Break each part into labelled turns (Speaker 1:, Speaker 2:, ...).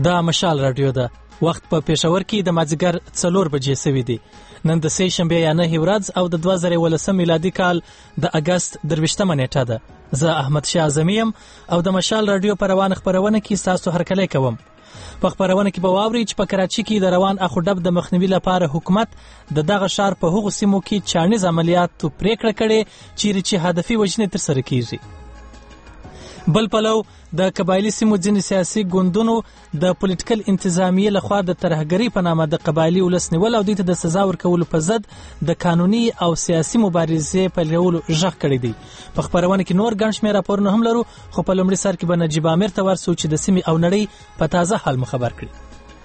Speaker 1: دا مشال رادیو ده. وخت په پېښور کې د مازدیګر 4 بجې سوي دي. نن د سې شنبه یا 9 ورځ او د 2018 میلادي کال د اگست 23 نیټه ده. زه احمد شاه اعظمیم او د مشال رادیو په روان خبرونه کې تاسو هرکلی کوم. په خبرونه کې به واوري چې په کراچي کې د روان اخوډب د مخنیوي لپاره حکومت د دغه ښار په هغو سیمو کې چانیز عملیاتو پریکړه کړې چې هدفي وژنې ترسره کیږي. بل پلو د قبایلی سیمو ځینې سیاسي ګوندونو د پولیټیکل انتظامیې لخوا د ترهګرۍ په نامه د قبایلی ولس نیول او دوی ته د سزا ورکولو په ضد د قانوني او سیاسي مبارزې پیلولو غږ کړی دی. په خبرونه کې نور ګڼ شمېر راپورونه هم لرو، خو په لومړي سر کې به نجیب امیر ته ورسو چې د سیمې او نړۍ په تازه حال مو خبر کړي.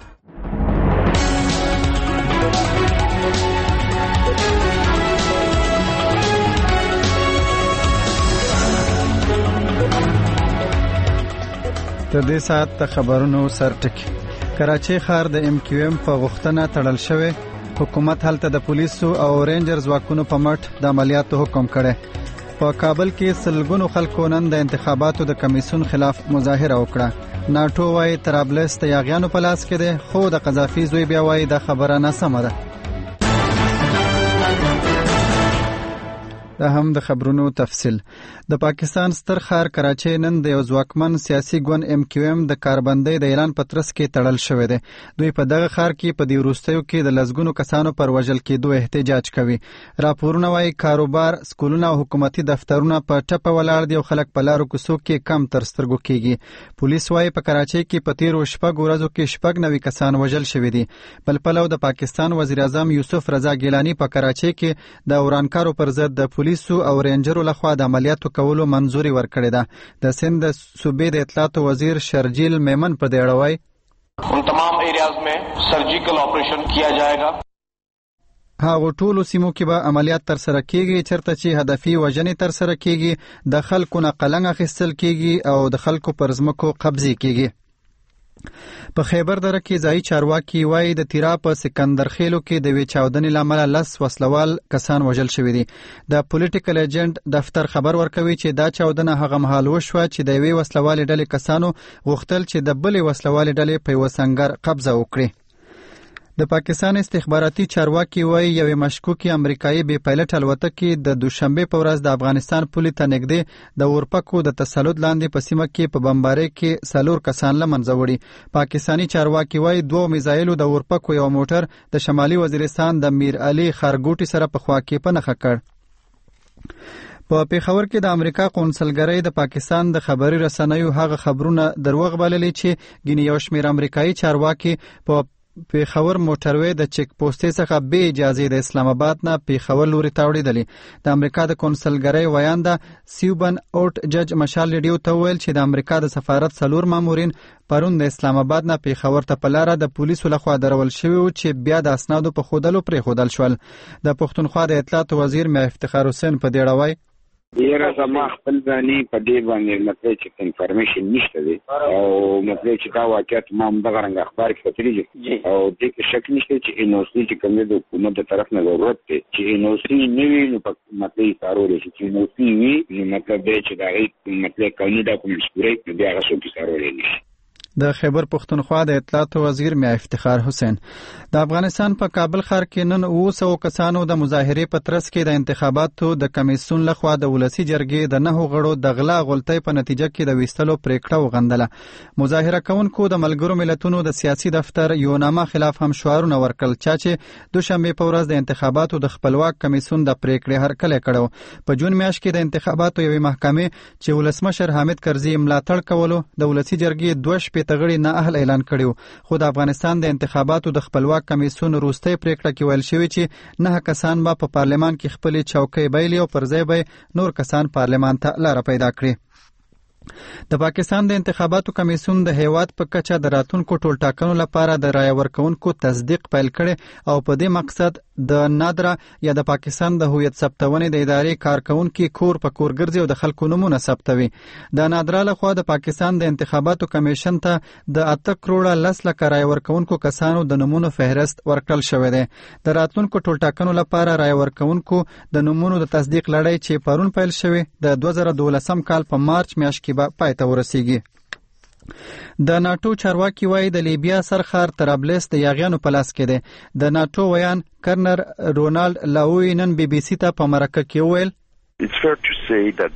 Speaker 2: د دې ساعت د خبرونو سرټکی. کراچي ښار د MQM په غوښتنه تړل شوی. حکومت هلته د پولیسو او رینجر ځواکونو په مټ د عملیاتو حکم کړی. په کابل کې سلګونو خلکو نن د انتخاباتو د کمیسیون خلاف مظاهره وکړه. ناټو وايي طرابلس د یاغیانو په لاس کې دی، خو د قذافي زوی بیا وايي دا خبره ناسمه ده. دا هم د خبرونو تفصیل. د پاکستان ستر ښار کراچي نن د یو ځواکمن سیاسي ګوند MQM د کاربندۍ د اعلان په ترڅ کې تړل شوی دی. دوی په دغه ښار کې په دې وروستیو کې د لسګونو کسانو پر وژل کېدو احتجاج کوي. راپورونه وايي کاروبار، سکولونه او حکومتي دفترونه په ټپه ولاړ دي او خلک په لارو کوڅو کې کم تر سترګو کېږي. پولیس وايي په کراچي کې په تیرو 6 ورځو کې 96 کسان وژل شوي دي. بل پلو د پاکستان وزیر اعظم یوسف رضا ګیلانی په کراچي کې د ورانکارو پر ضد د پولیسو او رینجرو لخوا د عملیاتو کولو منظوري ورکړې ده. د سند صوبې د اطلاعاتو وزیر شرجیل میمن په دې اړه وایي
Speaker 3: ان تمام ایریاز میں سرجیکل آپریشن کیا جائے گا.
Speaker 2: هغه ټولو سیمو کې به عملیات ترسره کیږي چېرته چې هدفي وژنې ترسره کیږي، د خلکو نه قلنګ اخیستل کیږي او د خلکو پر ځمکو قبضې کیږي. په خیبر دره کې ځایي چارواکي وایي د تیرا په سکندر خیلو کې د وی چاودنې لامل 10 وسلوال کسان وژل شوي دي. د پولیټیکل ایجنټ دفتر خبر ورکوي چې دا چاودنه هغه مهال وشوه چې د وی وسلوال ډلې کسانو غوښتل چې د بلې وسلوال ډلې په وسنګر قبضه وکړي. د پاکستان استخباراتي چارواکي وایي یوې مشکوکې امریکایي بې پایلټ الوتکې د دوشنبه په ورځ د افغانستان پولې ته نږدې د اورپکو د تسلط لاندې په سیمه کې په بمبارۍ کې 4 کسان له منځه وړي. پاکستاني چارواکي وایي 2 میزایلو د اورپکو یو موټر د شمالي وزیرستان د میر علي خارګوټي سره په خوا کې په نښه کړ. په پېښور کې د امریکا قونسلګرۍ د پاکستان د خبري رسنیو هغه خبرونه دروغ بللي چې ګینه یو شمېر امریکایي چارواکي په پېښور موټروي د چیک پوسټې څخه بې اجازه د اسلام آباد نه پېښور لوري ته وړېدلې. د امریکا د قونسلګرۍ ویانده سیوبن اوټ جج مشال ریډیو ته وویل چې د امریکا د سفارت 4 مامورین پرون د اسلام آباد نه پېښور ته په لاره د پولیسو لخوا درول شوي وو چې بیا د اسنادو په ښودلو پرېښودل شول. د پښتونخوا د اطلاعاتو وزیر میا افتخار حسین په دې اړه وایي
Speaker 4: یره زما خپل ځاني په دې باندې مطلب چې انفارمیشن نشته دی او مطلب چې دا واقعیت ما هم دغه رنګ اخبار کې کتلي او دې کې شک نشته چې انوسی چې کوم د حکومت د طرف نه ضرورت دی چې انوسی نه وي نو په مطلب کارول شي چې انوسی وي نو مطلب دی چې دا مطلب قانوني ډاکومنټس پوره دي هغه څه کې کارول شي.
Speaker 2: د خیبر پښتونخوا د اطلاعاتو وزیر میا افتخار حسین. د افغانستان په کابل ښار کې نن 200 کسانو د مظاهرې په ترڅ کې د انتخاباتو د کمیسیون لخوا د ولسی جرګې د 9 غړو د غلا غلطۍ په نتیجه کې د ویستلو پریکړه وغندله. مظاهره کوونکو د ملګرو ملتونو د سیاسي دفتر یو نامه خلاف هم شعارونه ورکړل چې دوشنبه په ورځ د انتخاباتو د خپلواک کمیسیون د پریکړې هرکلی کړو. په جون میاشت کې د انتخاباتو یوې محکمې چې ولسمشر حامد کرزي ملاتړ کولو د ولسی جرګې 2 تغړي نه اهل اعلان کړیو، خو د افغانستان د انتخاباتو د خپلواک کمیسیون وروستۍ پریکړه کې ویل شوی چې 9 کسان به په پارلمان کې خپل چوکۍ بایلي او پر ځای به نور کسان پارلمان ته لار پیدا کړي. د پاکستان د انتخاباتو کمیسیون د هیواد په کچه د راتلونکو ټولټاکنو لپاره د رایه ورکونکو تصدیق پیل کړي او په دې مقصد د نادره یا د پاکستان د هویت ثبتونې د ادارې کارکونکو کور په کور ګرځي او د خلکو نمونه ثبتوي. د نادره لخوا د پاکستان د انتخاباتو کمیشن ته د 8 کروڑه 10 لک رایه ورکونکو کسانو د نمونه فهرست ورکړل شوی دی. د راتلونکو ټولټاکنو لپاره رایه ورکونکو د نمونه د تصدیق لړۍ چې پرون پیل شوی د 2012 کال په مارچ میاشت کې به پای ته ورسیږي. د ناتو چارواکي وایي د لیبیا سرخار طرابلس د یاغیانو په لاس کې دی. د ناتو ویان کرنر رونالد لاوی نن بي بي سي ته په مرکه کې وویل
Speaker 5: It's fair to say that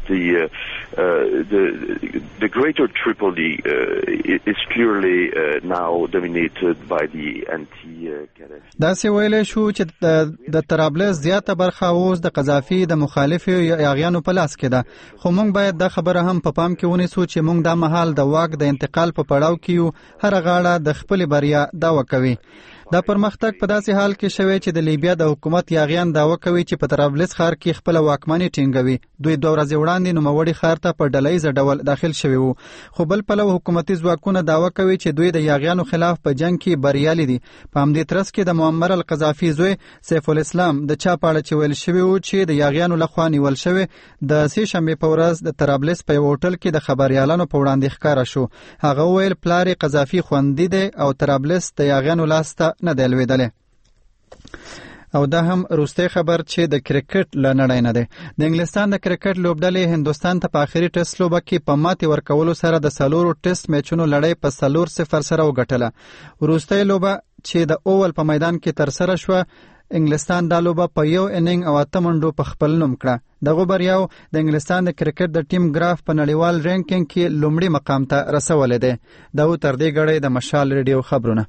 Speaker 5: the greater Tripoli is clearly now dominated by the anti-Gaddafi.
Speaker 2: دا څه ویلې شو چې د طرابلس زیاته برخه اوس د قذافي د مخالفو یاغیانو په لاس کې ده. خو موږ باید دا خبره هم په پام کې ونیسو چې موږ دا مهال د واک د انتقال په پړاو کې یو، هر غاړه د خپل بریا دعوه کوي. دا پرمختګ په داسې حال کې شوی چې د لیبیا د حکومت یاغیان دعوه کوي چې په طرابلس ښار کې خپل واکمني ټینګوي. دوی 2 ورځې وړاندې نوموړي ښار ته په ډلهییز ډول داخل شوي وو، خو بل پلو حکومتي ځواکونه دعوه کوي چې دوی د یاغیانو خلاف په جنگ کې بریالي دي. په همدې ترڅ کې د معمر القذافي زوی سیف الاسلام د چا په اړه چې ویل شوي وو چې د یاغیانو لخوا نیول شوی د سې شنبې په ورځ د طرابلس په یو هوټل کې د خبريالانو په وړاندې ښکاره شو. هغه ویل پلار قذافي خوندي دی او طرابلس د یاغیانو لاس ته نه دی لوېدلی. او دا هم روسته خبر چې د کرکټ لنړای نه دی. د انګلستان د کرکټ لوبډلې هندستان ته په آخري ټیسټ لوبه کې په ماتې ورکولو سره د 4 ټیسټ میچونو لړۍ په 4-0 سره وګټله. روسته لوبه چې د اوول په میدان کې تر سره شو، انګلستان دا لوبه په 1 اننګ او 8 منډو په خپل نوم کړه. دغه بریاو د انګلستان د کرکټ د ټیم ګراف په نړیوال رینکینګ کې لومړی مقام ته رسولې ده. دا تر دې غړې د مشال ریډیو خبرونه.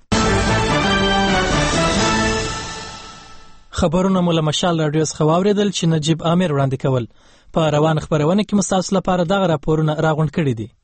Speaker 1: خبرونه مو له مشال رادیو څخه واوریدل چې نجیب عامر وړاندې کول. په روان خبرونه کې مستاسو لپاره دغه راپورونه راغونډ کړي دي.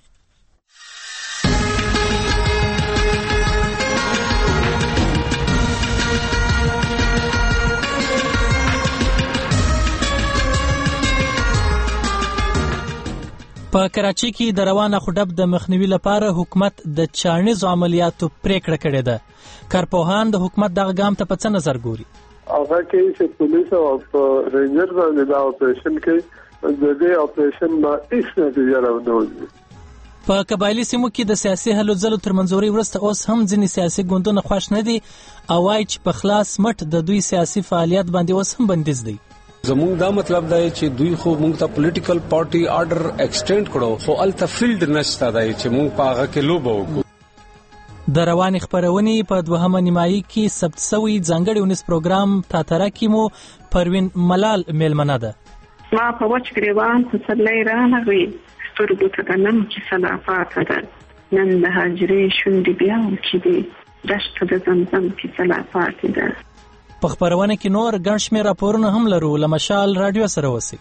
Speaker 1: په کراچۍ کې د روانه خډب د مخنیوي لپاره حکومت د چاڼیزو عملیاتو پریکړه کړې ده. کارپوهان د حکومت دغه ګام ته په څه نظر ګوري؟
Speaker 6: هغه کې چې پولیس او رینجر باندې دا اپریشن کوي، د دې اپریشن ما هیڅ نتیجه راوړي.
Speaker 1: په قبایلی سیمو کې د سیاسي هلو ځلو تر منځوري وروسته اوس هم ځینې سیاسي ګوندونه خوښ نه دي او وايي چې په خلاص مټ د دوی سیاسي فعالیت باندې اوس هم بندیز دی.
Speaker 7: زموږ دا مطلب دی چې دوی خو موږ ته پولیټیکل پارټي آرډر ایکسټینډ کړو، خو الته فیلډ نشته دی چې موږ په هغه کې لوبه وکړو.
Speaker 1: د رواني خبرونې په دوهمه نیمایي کې ثبت شوی ځانګړی ونیس پروګرام تاتره کې مو پروین ملال میلمنه ده.
Speaker 8: ما په وچ ګریوان تسلی رانغوي سترګو ته د نم چې صلافات ده، نن د هجرې شونډې بیا وکړي، دشت د زمزم کې صلافات ده.
Speaker 1: په خبرونه کې نور ګڼ شمېر راپورونه هم لرو. له مشال رادیو سره اوسئ.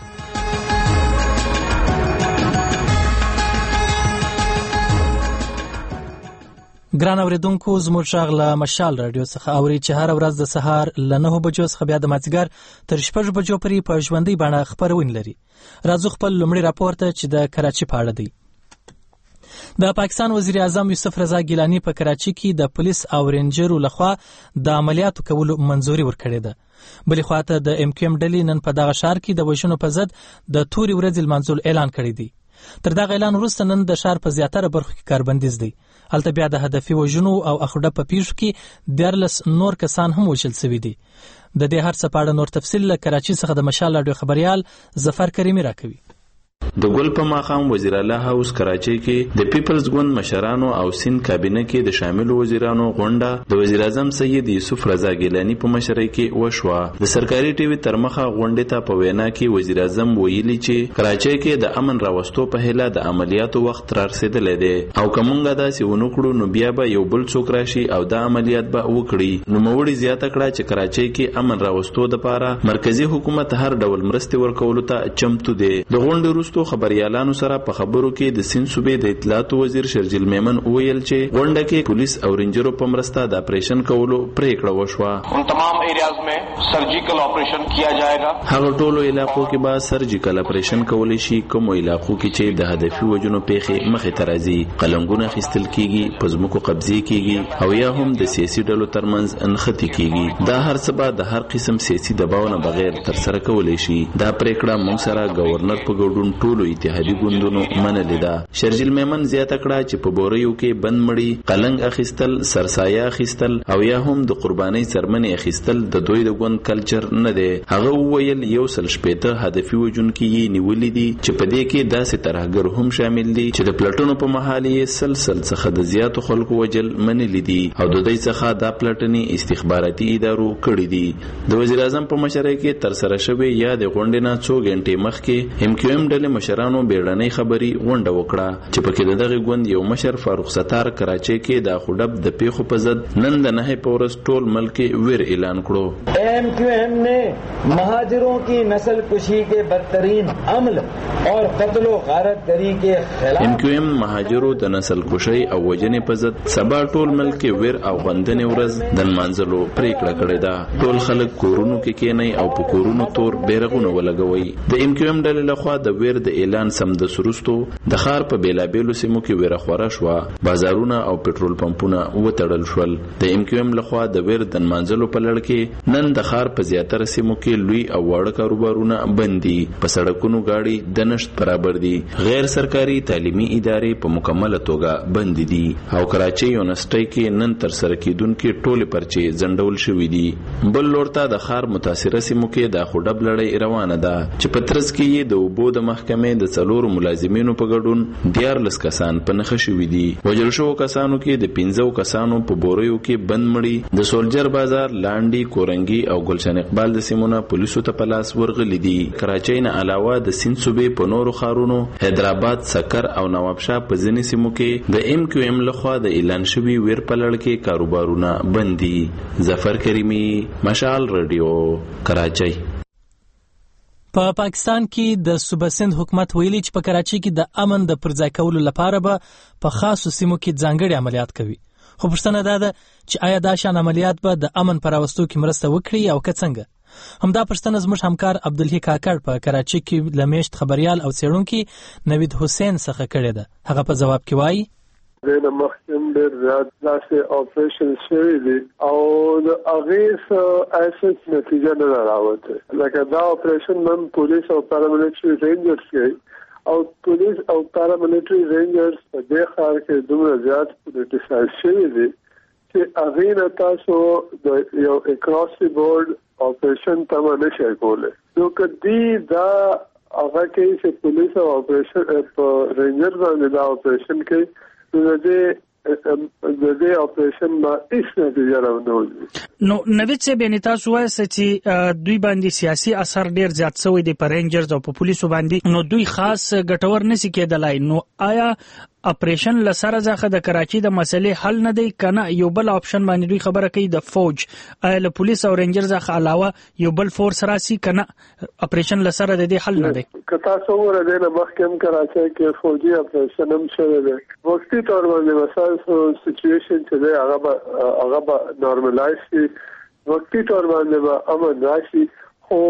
Speaker 1: ګران اوریدونکو، زموږ غږ له مشال رادیو څخه اوري چې هر ورځ د سهار له 9 بجو څخه بیا د مازدیګر تر 6 بجو پورې په ژوندۍ بڼه خبرونه لري. راځو خپل لومړی راپور ته چې د کراچۍ په اړه دی. د پاکستان وزیر اعظم یوسف رضا ګیلانی په کراچۍ کې د پولیس او رینجرو لخوا د عملیاتو کولو منځوري ورکړې ده. بلې خواته د ام کیو ام ډلې نن په دغه ښار کې د وژنو په ضد د تورې ورځې لمانځلو اعلان کړی دی. تر دغه اعلان وروسته نن د ښار په زیاتره برخو کې کاربندیز دی. هلته بیا د هدفي وژنو او اخوډه په پیښو کې 14 نور کسان هم وژل شوي دي. د دې هر څه په اړه نور تفصیل له کراچۍ څخه د مشال رادیو خبريال ظفر کریمي راکوي.
Speaker 9: د ګل په ماقام وزیر اعلی هاوس کراچۍ کې د پیپلز ګوند مشرانو او سین کابینه کې د شامل وزیرانو غونډه د وزیر اعظم سید یوسف رضا ګیلانی په مشرۍ کې وشوه. د سرکاري ټي وي تر مخه غونډې ته په وینا کې وزیر اعظم ویلي چې کراچۍ کې د امن راوستو په هله د عملیاتو وخت را رسیدلې دی او کومه داسې ونکړو نو بیا به یو بل څوک راشي او د عملیات به وکړي. نو موړي زیاته کړه چې کراچۍ کې امن راوستو لپاره مرکزی حکومت هر ډول مرستې ورکولو ته چمتو دی. د غونډې خبريالانو سره په خبرو کې د سین صوبې د اطلاعات وزیر شرجیل میمن ویل چې غونډه کې پولیس او رینجرو په مرسته د اپریشن کولو پریکړه وشوه.
Speaker 3: ان تمام ایریاز में surgical operation किया जाएगा.
Speaker 9: هغه ټولو علاقو کې به سرجیکل اپریشن کول شي. کوم علاقو کې چې د هدفي وجنو پیښې مخې ته راځي، قلمګونه خستل کیږي، پزموکو قبضه کیږي او یا هم د سیاسي ډلو ترمنځ انختی کیږي. دا هر څه به د هر قسم سیاسي دباو نه بغیر تر سره کول شي. دا پریکړه موږ سره گورنر په ګډون ټولو اتحادي ګوندونو منلې ده. شرجیل میمن زیاته کړه چې په بوریو کې بند مړي، قلنګ اخیستل، سرسایه اخیستل او یا هم د قربانۍ څرمنې اخیستل د دوی د ګوند کلچر نه دی. هغه وویل 160 هدفي وژونکي یې نیولي دي چې په دې کې داسې ترهګر هم شامل دي چې د پلټنو په مهال یې سلسل څخه د زیاتو خلکو وجل منلي دي او د دوی څخه دا پلټنې استخباراتي ادارو کړي دي. د وزیر اعظم په مشرۍ کې ترسره شوې یا د غونډې نه څو غنټې مخکې MQM ډلې مشرانو بیړنۍ خبري غونډه وکړه چې پکې د دغه ګوند یو مشر فاروق ستار کراچۍ کې د خډب د پیښو په ضد نن د 9 پورس ټول ملک ویر اعلان کړو.
Speaker 10: MQM نے مہاجروں کی نسل کشی کے بدترین عمل اور قتل و غارت گری کے خلاف
Speaker 9: MQM مهاجرو د نسل کشی او وجنې په ضد سبا ټول ملک ویر او غندنې ورځ د منځلو پریکړه کړې ده. ټول خلک کورونو کې کېنئ او په کورونو تور بیرغونه ولګوي. د MQM ډلې لخوا د ویر د اعلان سم د سروستو د ښار په بیلابیلو سیمو کې ویره خوره شوه. بازارونه او پټرول پمپونه وتړل شول. د MQM لخوا د ویر د منځلو په لړ کې نن د ښار په زیاتره سیمو کې لوی او واړه کاروبارونه بند دي. په سړکونو گاډي د نشت برابر دي. غیر سرکاري تعلیمي ادارې په مکمله توګه بند دي او کراچۍ یونیورسيټي کې نن تر سره کېدونکې ټولې پرچې ځنډول شوې دي. بل لور ته د ښار متاثره سیمو کې د خډب لړۍ روانه ده چې په ترڅ کې یې د اوبو د محکمې د 4 ملازمینو په ګډون 14 کسان په نښه شوي دي. وژل شوو کسانو کې د 15 کسانو په بوریو کې بند مړي، د سولجر بازار، لاندې، کورنګي او گلشن اقبال د سیمونه پولیسو ته په لاس ورغلي دي. کراچۍ نه علاوه د سیند صوبې په نورو ښارونو حیدرآباد، سکر او نوابشاه په ځینې سیمو کې د MQM لخوا د اعلان شوي ویر په لړ کې کاروبارونه بند دي. ظفر کریمی، مشال رادیو، کراچۍ.
Speaker 1: په پاکستان کې د صوبه سند حکومت ویلي چې په کراچۍ کې د امن د پرځای کولو لپاره به په خاصو سیمو کې ځانګړي عملیات کوي. خو پوښتنه ده چې آیا دا شان عملیات به د امن پر راوستو کې مرسته وکړي او که څنګه؟ همدا پوښتنه زموږ همکار عبدالحی کاکړ په کراچۍ کې له میشت خبريال او څېړونکي نوید حسین څخه کړې ده. هغه په جواب کې وایي
Speaker 6: د محکم ډېر زیات داسې اپریشن شوي دي او د هغې اساس نتیجه نه راوته. لکه دا اپریشن نن پولیس او پاراملیټري رینجرز کوي او پولیس او پاراملیټري رینجرز په دې ښار کې دومره زیات پولیټیسایز شوي دي چې هغې نه تاسو د یو اکراس دی بورډ اپریشن تمه نشئ کولی. نو که دوی دا هغه کوي چې پولیس او رینجرز باندې دا اپریشن کوي نو د دې اپریشن ما هیڅ نتیجه راوړي.
Speaker 11: نو نوید صاحب یعنی تاسو وایئ چې دوی باندې سیاسي اثر ډیر زیات شوی دی په رینجرز او په پولیسو باندې، نو دوی خاص ګټور نشي کېدلای. نو آیا اپریشن لسره ځخه د کراچۍ د مسلې حل نه دی کنه یو بل اپشن باندې دوی خبره کوي د فوج آیا له پولیس او رینجر ځخه علاوه یو بل فورس راسي کنه اپریشن لسره د دې حل نه دی؟
Speaker 6: کتا څومره دی نه مخکې کراچۍ کې فوجي اپریشن هم شوی دی. وختي تور باندې مثلا سچویشن چې دی هغه به نارملایز شي، وختي تور باندې به امن راشي، خو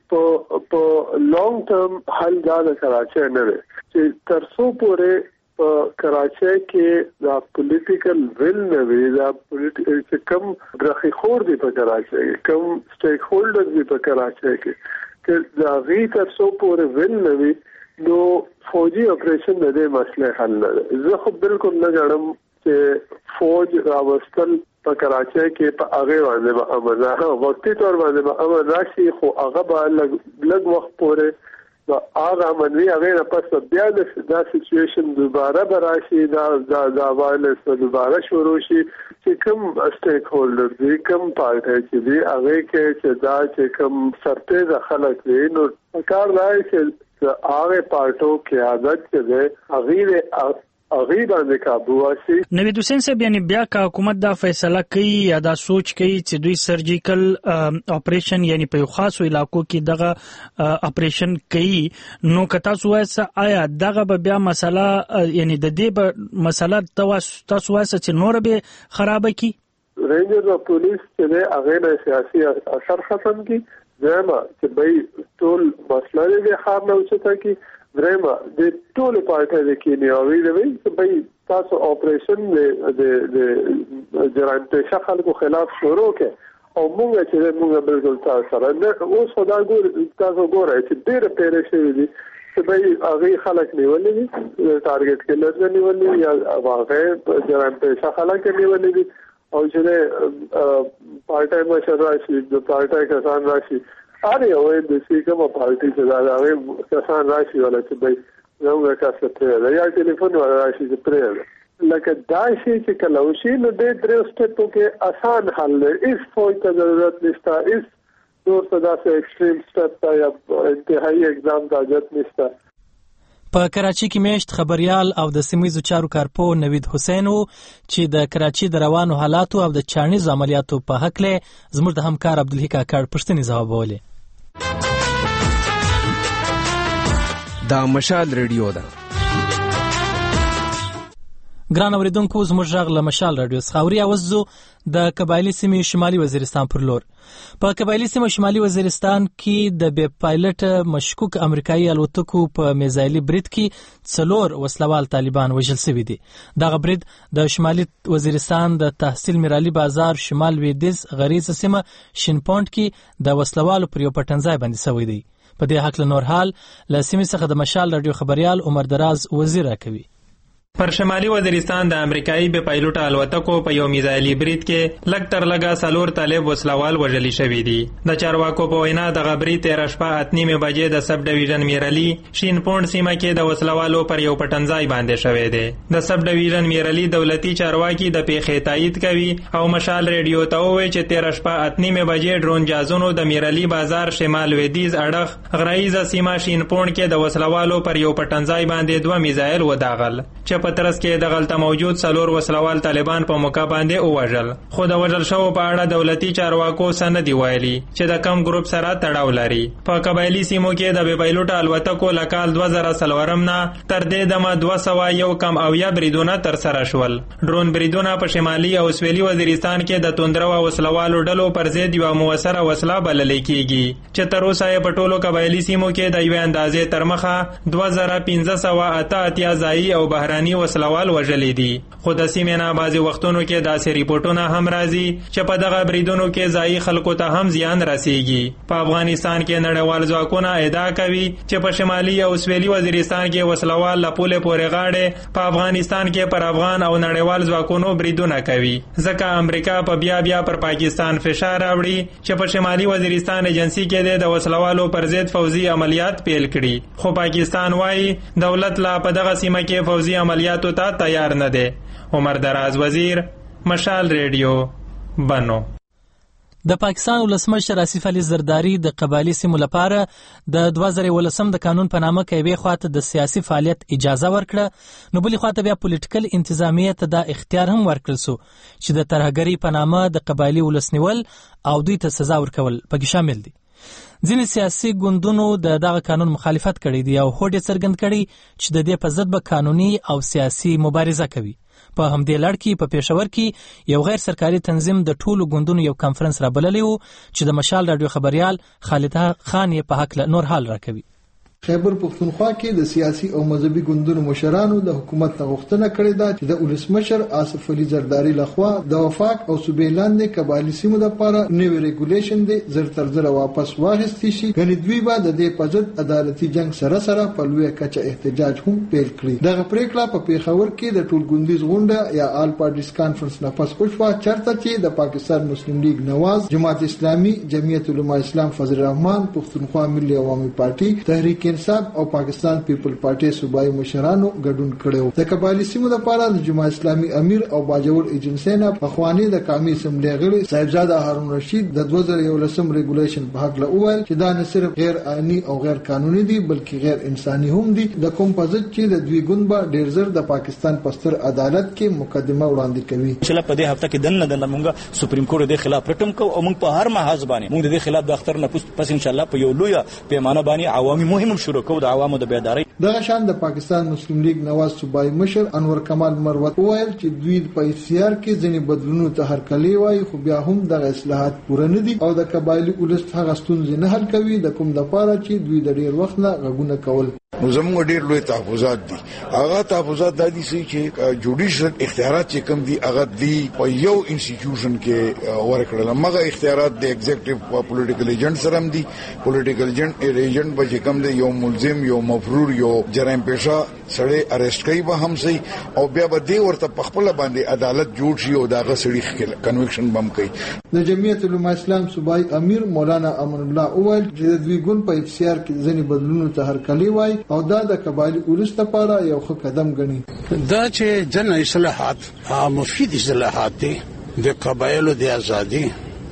Speaker 6: په لانګ ټرم حل دا د کراچۍ نه دی چې تر څو پورې په کراچۍ کې دا پولیټیکل ویل نه وي، دا چې کوم برخې خور دي په کراچۍ کې، کوم سټیک هولډر دي په کراچۍ کې، چې دا غي تر څو پورې ویل نه وي نو فوجي اپریشن د دې مسلې حل نه دی. زه خو بالکل نه غواړم چې فوج راوستل په کراچۍ کې په هغه باندې به امن راځي، وختي تور باندې به امن راشي، خو هغه به لږ وخت پورې هغه امنوي هغه نه پس بیا دا سچویشن دوباره براشي، دا وایلنس دوباره شروع شي چې کوم سټیک هولډر دي، کوم پارټي چې دي هغه کې چې دا چې کوم سرتیز خلک دي نو کار دی چې هغه پارټو کې عادت چې هغه باندې کابو واسي.
Speaker 11: نوید حسین صاحب یعنی بیا که حکومت دا فیصله کوي یا دا سوچ کوي چې دوی سرجیکل اپریشن یعنی په خاصو علاقو کې دغه اپریشن کوي نو که تاسو وایئ آیا دغه به بیا مسله یعنی د دې به مسله تاسو وایئ چې نور به خرابه کی؟
Speaker 6: رینجرز او پولیس چې دی هغې نه سیاسي اثر ختم کی، دویمه چې بهی ټول مسله دی د ښار نه اوچته کی، درېمه د ټولو پارټۍ د کینیاوي دی چې بهی تاسو اپریشن د جرایم پیشه خلکو خلاف شروع کړئ او مونږ چې مونږ بالکل تاسو سره اوس خو دا تاسو ګورئ چې ډېره پیرې شوې دي چې به هغه خلک نیولې دي ټارګټ کلر نیولې یا هغه جرم پیشه خلک نیولې دي او چې پارټای مشر راشي د پارټای کسان راشي هر یو د سیکمه پارټي چې دا هغه کسان راشي ولا چې به یو کس ته یا ټلیفون ولا راشي چې پرې لکه دا شي چې کله وشي نو د درې سټپو کې آسان حل دی هیڅ فوج ته ضرورت نشته هیڅ نور څه داسې ایکسټریم سټپ ته یا انتهایی اقدام ته حاجت نشته.
Speaker 1: په کراچي کې میشت خبريال او د سیمایي چارو کارپو نوید حسین چې د کراچي د روانو حالاتو او د چانیز عملیاتو په حق له زموږ د همکار عبدالحی کاکړ پښتني ځوابولې.
Speaker 12: دا مشال ریډیو ده.
Speaker 1: ګران اوریدونکو زموږ غږ له مشال رادیو څخه اوري اوسو د قبایلی سیمې شمالي وزیرستان پر لور. په قبایلی سیمه شمالي وزیرستان کې د بې پایلټ مشکوک امریکایي الوتکو په میزایلي برید کې 4 وسلوال طالبان وژل شوي دي. دغه برید د شمالي وزیرستان د تحصیل میرالي بازار شمال لویدیځ غریزه سیمه شینپونټ کې د وسلوالو پر یو پټنځای باندې شوی دی. په دې حق له نور حال له سیمې څخه د مشال رادیو خبريال عمر دراز وزیر راکوي.
Speaker 13: پر شمالي وزیرستان د امریکایي بې پایلوټه الوتکو په یو میزایلي برید کې لږ تر لږه 4 طالب وسلوال وژلي شوي دي. د چارواکو په وینا دغه برید 13 شپه 8:30 بجې د سب ډیویژن میرالي شینپونډ سیمه کې د وسلوالو پر یو پټنځای باندې شوی دی. د سب ډیویژن میرالي دولتي چارواکي د پیښې تایید کوي او مشال ریډیو ته وویل چې 13 شپه 8:30 بجې ډرون جازونو د میرالي بازار شمال لویدیځ اړخ غرایزه سیمه شینپونډ کې د وسلوالو پر یو پټنځای باندې 2 میزایل وداغل چې په ترڅ کې د غلطه موجود 4 وسلوال طالبان په موقع باندې اووژل. خو د وژل شوو په اړه دولتي چارواکو څه نه دي ویلي چې د کم ګروپ سره تړاو لري. په قبایلی سیمو کې د بې پایلوټه الوتکو له کال 2004 نه تر دې دمه 201 کم اویا بریدونه ترسره شول. ډرون بریدونه په شمالي او سویلي وزیرستان کې د توندرو وسلوالو ډلو پر ضد یوه موثره وسله بلل کېږي چې تر اوسه یې په ټولو قبایلی سیمو کې د یوې اندازې تر مخه 2588 ځایي او بهراني وسلوال وژلي دي. خو د سیمې نه بعضې وختونو کې داسې ریپورټونه هم راځي چې په دغه بریدونو کې ځایي خلکو ته هم زیان رسیږي. په افغانستان کې نړیوال ځواکونه ادعا کوي چې په شمالي او سویلي وزیرستان کې وسلوال له پولې پورې غاړې په افغانستان کې پر افغان او نړیوال ځواکونو بریدونه کوي. ځکه امریکا په بیا پر پاکستان فشار راوړي چې په شمالي وزیرستان ایجنسي کې د وسلوالو پر ضد فوزي عملیات پیل کړي. خو پاکستان وایي دولت لا په دغه سیمه کې فوزي عملیاتو ته تیار نه دی. عمر دراز وزیر مشال ریډیو بنو.
Speaker 1: د پاکستان ولسمشر آصف علي زرداری د قبایلی سیمو لپاره د 2018 د قانون په نامه کې یوې خواته د سیاسي فعالیت اجازه ورکړه نو بلې خواته بیا پولیټیکل انتظامیه ته دا اختیار هم ورکړل سو چې د ترهګرۍ په نامه د قبایلی ولسنیول او دوی ته سزا ورکول پکې شامل دي. ځینې سیاسي ګوندونو د دغه قانون مخالفت کړی دی او هوډ یې څرګند کړی چې د دې په ضد به قانوني او سیاسي مبارزه کوي. په همدې لړ کې په پېښور کې یو غیر سرکاري تنظیم د ټولو ګوندونو یو کانفرنس رابللی و چې د مشال رادیو خبريال خالد خان یې په حق نور حال راکوي.
Speaker 14: خیبر پختونخوا کې د سیاسي او مذهبي ګوندونو مشرانو د حکومت غوښتنه کړې ده چې د ولسمشر آصف علي زرداری لخوا د وفاق او صوبې لاندې قبایلی سیمو لپاره نوی ریګولیشن دی زر تر زر واپس واخیستل شي. غني دوی به د دې په ضد عدالتي جنگ سره په لوی کچه احتجاج هم پیل کړي. دغه پریکړه په پیښور کې د ټول ګوندیز غونډه یا آل پارټیز کانفرنس نه پس وشوه چرته چې د پاکستان مسلم لیگ نواز، جماعت اسلامي، جمعیت علماء اسلام فضل الرحمن، پښتونخوا ملي عوامي پارټي، تحریک انصاف او پاکستان پیپل پارټي صوبایي مشرانو ګډون کړو. د قبایلی سیمو لپاره د جماعت اسلامي امیر او باجوړ ایجنسی نه پخوانی د قومي اسمبلی غړي صاحبزاده هارون رشید د 2011 ریګولیشن په حق له وویل چې دا نه صرف غیر آئینی او غیر قانوني دي بلکې غیر انساني هم دي. د کوم په ضد چې د دوی ګوند به ډیر زر د پاکستان پستر عدالت کې مقدمه وړاندې کوي.
Speaker 15: چې په دې هفته کې دنه موږ سپریم کورټ د خلاف رټم کو او موږ په هر محاذ باندې موږ د خلاف د اختر نه پس ان شاء الله په یو لوی پیمانه باندې عوامي مهم شروع کوو د عوامو د بیداری.
Speaker 14: دغه شان د پاکستان مسلم لیگ نواز صوبایي مشر انور کمال مروت وویل چې دوی په اختیار کې ځینې بدلونونو ته هرکلی وایي خو بیا هم دغه اصلاحات پوره نه دي او د قبایلی ولس هغه ستونزې نه حل کوي د کوم د پاره چې دوی د ډیر وخت نه غږونه کول.
Speaker 16: نو زموږ ډیر لوی تحفظات دي. هغه تحفظات د دې چې جوډیشل اختیارات چې کوم دي هغه دی په یو انسټیټیوشن کې ورکړل. مګر اختیارات د ایگزیکټیو پولیټیکل ایجنټ سره هم دي. پولیټیکل ایجنټ به چې کوم دی یو ملزم یو مفرور یو جرایم پیشه سړی اریسټ کوي به هم سي او بیا به دی ورته په خپل باندې عدالت جوړ شي او داغه سړي کنویکشن بم کوي.
Speaker 14: د جمعیت علماء اسلام صوبای امیر مولانا امن الله اول چې د دوی ګوند په افسیار کې ځنی بدلونونو ته هرکلی وای او دا د قبایلی ولست لپاره یو ښه قدم ګڼي.
Speaker 17: دا چې جن اصلاحات مفید اصلاحات دي د قبایلو د ازادي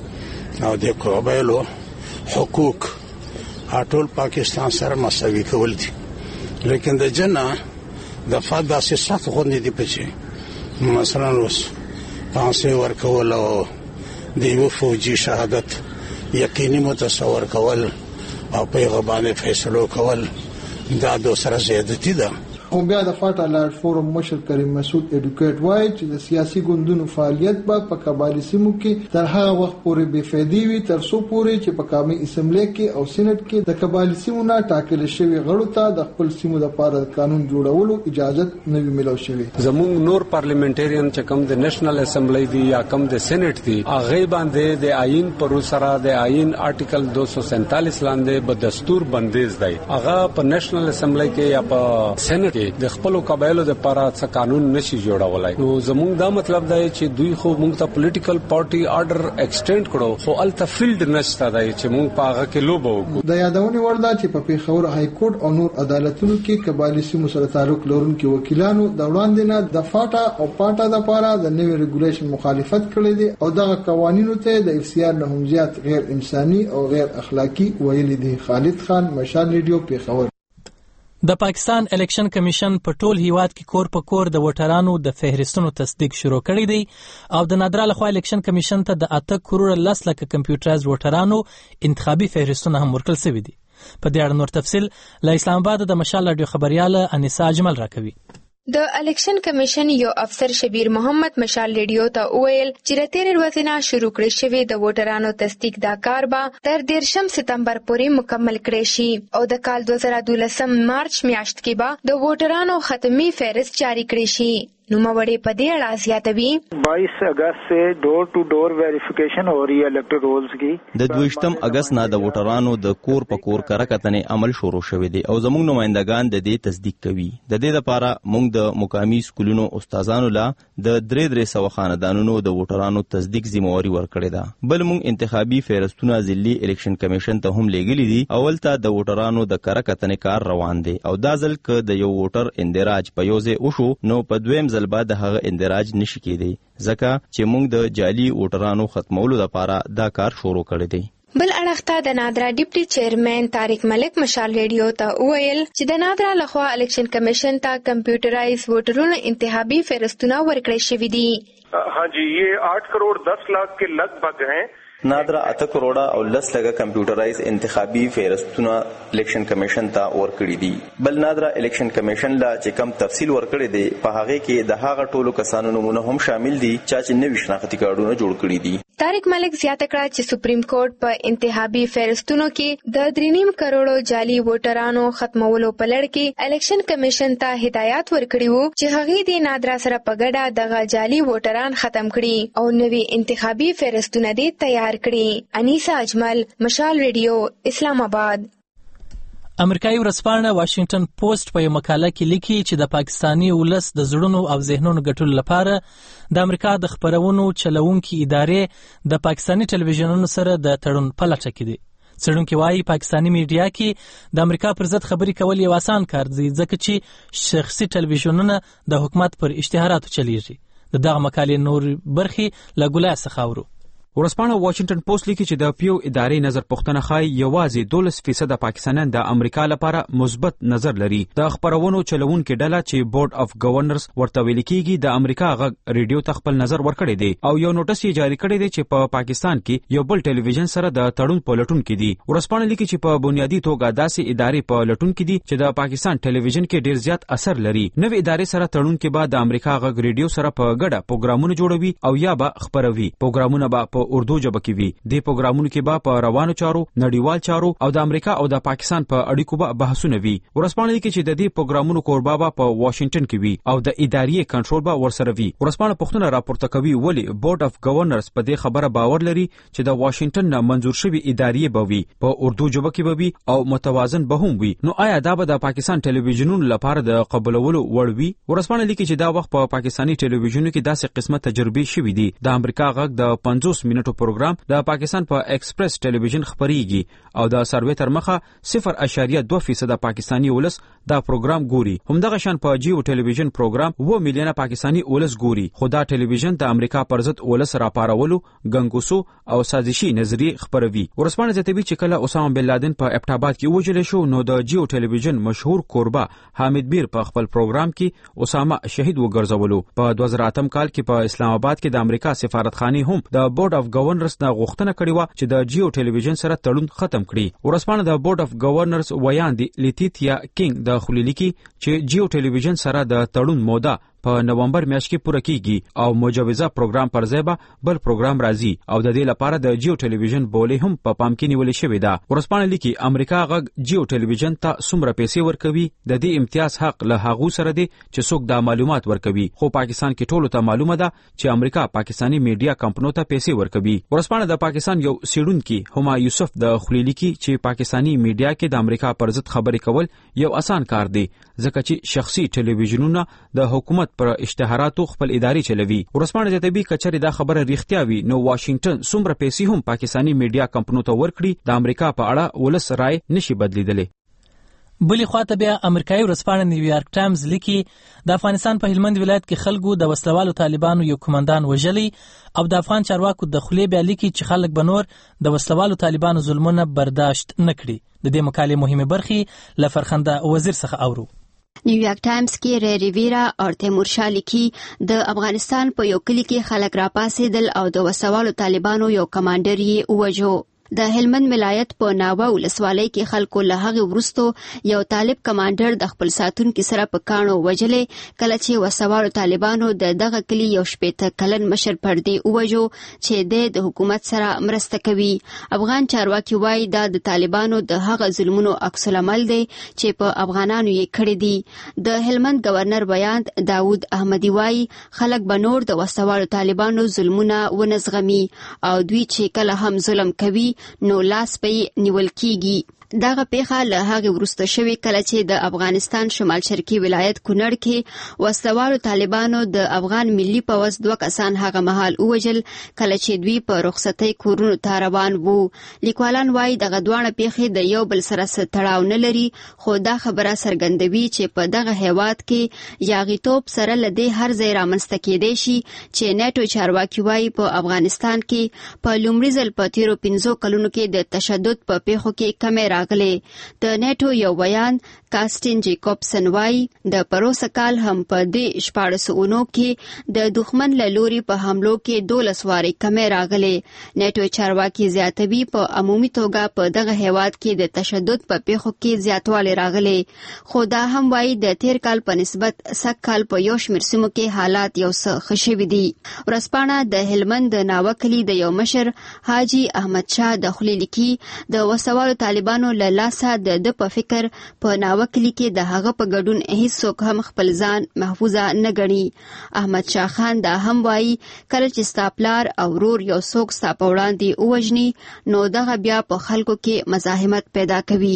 Speaker 17: او د قبایلو حقوق ټول پاکستان سره مساوي کول دي. لیکن د جنا د فاده اساسات غوندې دي پچې مثلا اوس پانسه ورکول او د یو فوجي شهادت یقیني متصور کول او پیغامونه فیصلو کول دا دوسره زیاتې ده.
Speaker 14: او بیا د فاټا لارډ فورم مشر کریم مسعود اډوکیټ وایي چې د سیاسي ګوندونو فعالیت په قبایلی سیمو کې تر هغه وخت پورې بې فایده وي تر څو پورې چې په قومي اسمبلی کې او سېنات کې د قبایلی سیمو نه ټاکل شوی غړو ته د خپل سیمو لپاره قانون جوړولو اجازه نه وي ملو شوی.
Speaker 7: زموږ نور پارلیمنټریان چې کوم د نېشنل اسمبلی دی یا کوم د سېنات دی هغه باندې د آئین پر سره د آئین آرټیکل 247 لاندې به دستور بندیز دی. هغه په نېشنل اسمبلی کې یا په سېنات د خپل قبایلو د لپاره څه قانون نشي جوړولای. نو زموږ دا مطلب دی چې دوی خو موږ ته پولیټیکل پارټي آرډر ایکسټینډ کړو خو الته فیلډ نشته دی چې موږ په هغه کې لوبه وکړو.
Speaker 14: د یادونې وړ ده چې په پیښور های کورټ او نور عدالتونو کې قبایلی سیمو سره تعلق لرونکي وکیلانو د وړاندې نه د فاټا او پاټا د لپاره د نوي ریګولیشن مخالفت کړی دی او دغه قوانینو ته د اف سی آر نه هم زیات غیر انساني او غیر اخلاقی ویل دي. خالد خان، مشال ریډیو، پیښور.
Speaker 1: د پاکستان الیکشن کمیشن په ټول هیواد کې کور په کور د ووټرانو د فهرستونو تصدیق شروع کړی دی او د نادرا لخوا الیکشن کمیشن ته د 8 کروڑ 10 لک کمپیوټرایز ووټرانو انتخابي فهرستونه هم ورکړل شوي دي. په دې اړه نور تفصیل له اسلام آباد د مشال رادیو خبرياله انیسا اجمل راکوي.
Speaker 18: د الیکشن کمیشن یو افسر شبیر محمد مشال ریډیو ته ویل چې تیر ورځې نه شروع کړی شوی د ووټرانو تصدیق دا کار به تر 13 سپتمبر پورې مکمل کړي شي او د کال 2012 مارچ میاشت کې به د ووټرانو ختمي فهرست جاری کړي شي. نوموړي په دې اړه زیاتوي
Speaker 19: 22 اگست سے ډور ټو ډور ویریفیکیشن ہو رہی ہے الیکټر رولز کی.
Speaker 20: د 22 اگست نه د ووټرانو د کور په کور کارکتنې عمل شروع شوی دی او زموږ نمائندگان د دې تصدیق کوي. د دې لپاره موږ د مقامی سکولونو استادانو لا د 300 خاندانونو د ووټرانو تصدیق ذمہواری ورکړې ده. بل موږ انتخابي فهرستونه ضلعي الیکشن کمیشن ته هم لیږلي دي. اول ته د ووټرانو د کارکتنې کار روان دی او دا ځل ک د یو ووټر اندراج په یوځه وشو نو په دویم بعد هغه اندراج نشي کېدی ځکه چې موږ د جعلي ووټرانو ختمولو لپاره دا کار شروع کړی دی.
Speaker 18: بل اړخته د نادرا ډیپټي چیرمن طارق ملک مشال ریډیو ته ویل چې د نادرا لخوا الیکشن کمیشن ته کمپیوټرایز ووټرونو انتخابي فهرستونه ورکړل شوي دي.
Speaker 3: हाँ जी, ये 8 करोड़ 10 लाख के लगभग हैं.
Speaker 20: نادرا 8 کروڑ او 10 لک کمپیوټرایز انتخابي فهرستونه الیکشن کمیشن ته ورکړي دي. بل نادرا الیکشن کمیشن لا چې کم تفصیل ورکړي دي په هغه کې د هغه ټولو کسانو نمونه هم شامل دي چې نوي شناختی کارتونه جوړ کړي دي.
Speaker 18: طارق ملک زیاته کړه چې سپریم کورټ په انتخابي فهرستونو کې د 3.5 کروڑ جعلي ووټرانو ختمولو په لړ کې الیکشن کمیشن ته هدایت ورکړي وو چې هغه د نادرا سره په ګډه دغه جعلي ووټران ختم کړي او نوي انتخابي فهرستونه دې تیار کړي. انیسا اجمل، مشال ریډیو، اسلام آباد.
Speaker 1: امریکایي ورځپاڼه واشنگټن پوسټ په یو مقاله کې لیکي چې د پاکستانی ولس د زړونو او ذهنونو ګټلو لپاره د امریکا د خبرونو چلوونکي ادارې د پاکستانی ټلویزیونونو سره د تړون په لټه کې دي. څېړونکي وایي پاکستانی میډیا کې د امریکا پر ضد خبرې کول یو آسان کار دی ځکه چې شخصي ټلویزیونونه د حکومت پر اشتهاراتو چلیږي. د دغه مقالې نور برخې له ګلای څخه اورو.
Speaker 21: ورځپاڼه واشنگټن پوسټ لیکي چې د پیو ادارې نظر پوښتنه ښایي یوازې 12% پاکستانیان د امریکا لپاره مثبت نظر لري. د خبرونو چلوونکو ډله چې بورډ اف گورنرز ورته ویل کیږي د امریکا غږ ریډیو ته خپل نظر ورکړی دی او یو نوټس یې جاری کړی دی چې په پاکستان کې یو بل ټلویزیون سره د تړون په لټون کې دي. ورځپاڼه لیکي چې په بنیادی توګه داسې ادارې په لټون کې دي چې د پاکستان ټلویزیون کې ډیر زیات اثر لري. نوې ادارې سره تړون کې بعد د امریکا غږ ریډیو سره په ګډه پروګرامونه جوړوي او یا به خبروي. پروګرامونه به په اردو ژبه کې وي. د پروګرامونو کې به په روانو چارو، نړیوال چارو او د امریکا او د پاکستان په اړیکو به بحثونه وي. ورسپانه لیکي چې د دې پروګرامونو کوربه به په واشنگټن کې وي او د ادارې کنټرول به ورسره وي. ورسپانه پوښتنه راپورته کوي ولې بورډ اف گورنرز په دې خبره باور لري چې د واشنگټن نه منزور شوی ادارې به وي، په اردو ژبه کې به وي او متوازن به هم وي. نو آیا دا به د پاکستان ټلویزیونونو لپاره د قبولولو وړ وي؟ ورسپانه لیکي چې دا وخت په پاکستاني ټلویزیونونو کې داسې قسمه تجربې شوې دي. د امریکا غږ د 50 منټو پروګرام د پاکستان په ایکسپریس ټلویزیون خبريږي او د سروې تر مخه 0.2% پاکستاني ولس دا پروګرام ګوري. همدغه شان په جیو ټلویزیون پروګرام 2 میلیونه پاکستاني ولس ګوري. خو دا ټلویزیون د امریکا پر ضد ولس راپارولو، ګنګوسو او سازشي نظریه خبروي. ورسپانه زیاتوي چې کله اسامه بن لادن په ابټاباد کې وژل شو نو د جیو ټلویزیون مشهور کوربه حامد بیر په خپل پروګرام کې اسامه شهید وګرځولو. په 2008 کال کې په اسلام آباد کې د امریکا سفارتخانه هم د بورډ اف گورنرز نه غوښتنه کړې و چې د جیو ټلویزیون سره تړون ختم کړي. ورسپانه د بورډ اف گورنرز ویاندې لیتیتیا کینګ د خلیلیکی چې جیو ټلویزیون سره د تړون موده په نومبر میاشت کې پوره کیږي او مجوزه پروګرام پر ځای به بل پروګرام راځي او د دې لپاره د جیو ټلویزیون بولې هم په پام کې نیولې شوې ده. ورسپانه لیکي امریکا غږ جیو ټلویزیون ته څومره پیسې ورکوي، د دې امتیاز حق له هغو سره دی چې څوک دا معلومات ورکوي. خو پاکستان کې ټولو ته معلومه ده چې امریکا پاکستاني میډیا کمپنیو ته پیسې ورکوي. ورسپانه د پاکستان یو سیډونکي هما یوسف د خلیلیکی چې پاکستاني میډیا کې د امریکا پر ضد خبرې کول یو آسان کار دی ځکه چې شخصي ټلویزیونونه د حکومت پر اشتهاراتو خپل ادارې چلوي. ورسپانه زیاتوي کچري دا خبره ریښتیا وي نو واشنگټن څومره پیسې هم پاکستاني میډیا کمپنیو ته ورکړي د امریکا په اړه ولس رائے نشي بدلیدلی.
Speaker 1: بلی خواته بیا امریکایي ورځپاڼه نیویارک ټایمز لیکي د افغانستان په هلمند ولایت کې خلکو د وسلوالو طالبانو یو کمانډان وژلی او د افغان چارواکو د خولې بیا لیکي چې خلک به نور د وسلوالو طالبانو ظلمونه برداشت نه کړي. د دې مقالې مهمه برخې له فرخنده وزیر څخه اورو.
Speaker 4: نیویارک ټایمز کې ریریویرا او تیمور شاه لیکي د افغانستان په یو کلی کې خلک راپاسېدل او د وسوالو طالبانو یو کمانډر یې ووژو. د هلمند ولایت په ناوه ولسوالۍ کې خلکو له هغې وروسته یو طالب کمانډر د خپل ساتونکي سره په کاڼو وژلې کله چې وسوالو طالبانو د دغه کلي یو 80 کلن مشر پردې ووژو چې د حکومت سره مرسته کوي. افغان چارواکي وایي دا د طالبانو د هغه ظلمونو عکس العمل دی چې په افغانانو یې کړی دي. د هلمند گورنر بیان داود احمدي وایي خلک به نور د وسوالو طالبانو ظلمونه ونزغمي او دوی چې کله هم ظلم کوي نو لاس په نیول کیږي. دغه پیښه له هغې وروسته شوې کله چې د افغانستان شمال شرقي ولایت کونړ کې وسلوالو طالبانو د افغان ملي پوځ 2 کسان هغه مهال ووژل کله چې دوی په رخصتۍ کورونو ته روان وو. لیکوالان وایي دغه دواړه پیښې د یو بل سره څه تړاو نه لري خو دا خبره څرګندوي چې په دغه هیواد کې یاغیتوب سره له دې هر ځای رامنځته کېدی شي چې نیټو چارواکي وایي په افغانستان کې په لومړي ځل په تیرو 15 کلونو کې د تشدد په پیښو کې کمې راغلي. د نیټو یو بیان کاستین جیکوبسن وایي د پروسه کال هم په دې 14 اونو کې د دښمن له لوري په حملو کې 12 وارې کمې راغلي. نیټو چارواکي زیاتوي په عمومي توګه په دغه هیواد کې د تشدد په پیښو کې زیاتوالی راغلي خو دا هم وایي د تیر کال په نسبت سږ کال په یو شمېر سیمو کې حالات یو څه ښه شوي دي. ورځپاڼه د هلمند د ناوه کلي د یو مشر حاجي احمد شاه د خولې لیکي د وسوالو طالبانو له لاسه د په فکر په ناوه کلي کې د هغه په ګډون هیڅوک هم خپل ځان محفوظه نه ګڼي. احمد شاه خان دا هم وایي کله چې ستا پلار او ورور یو څوک ستا په وړاندې ووژني نو دغه بیا په خلکو کې مزاحمت پیدا کوي.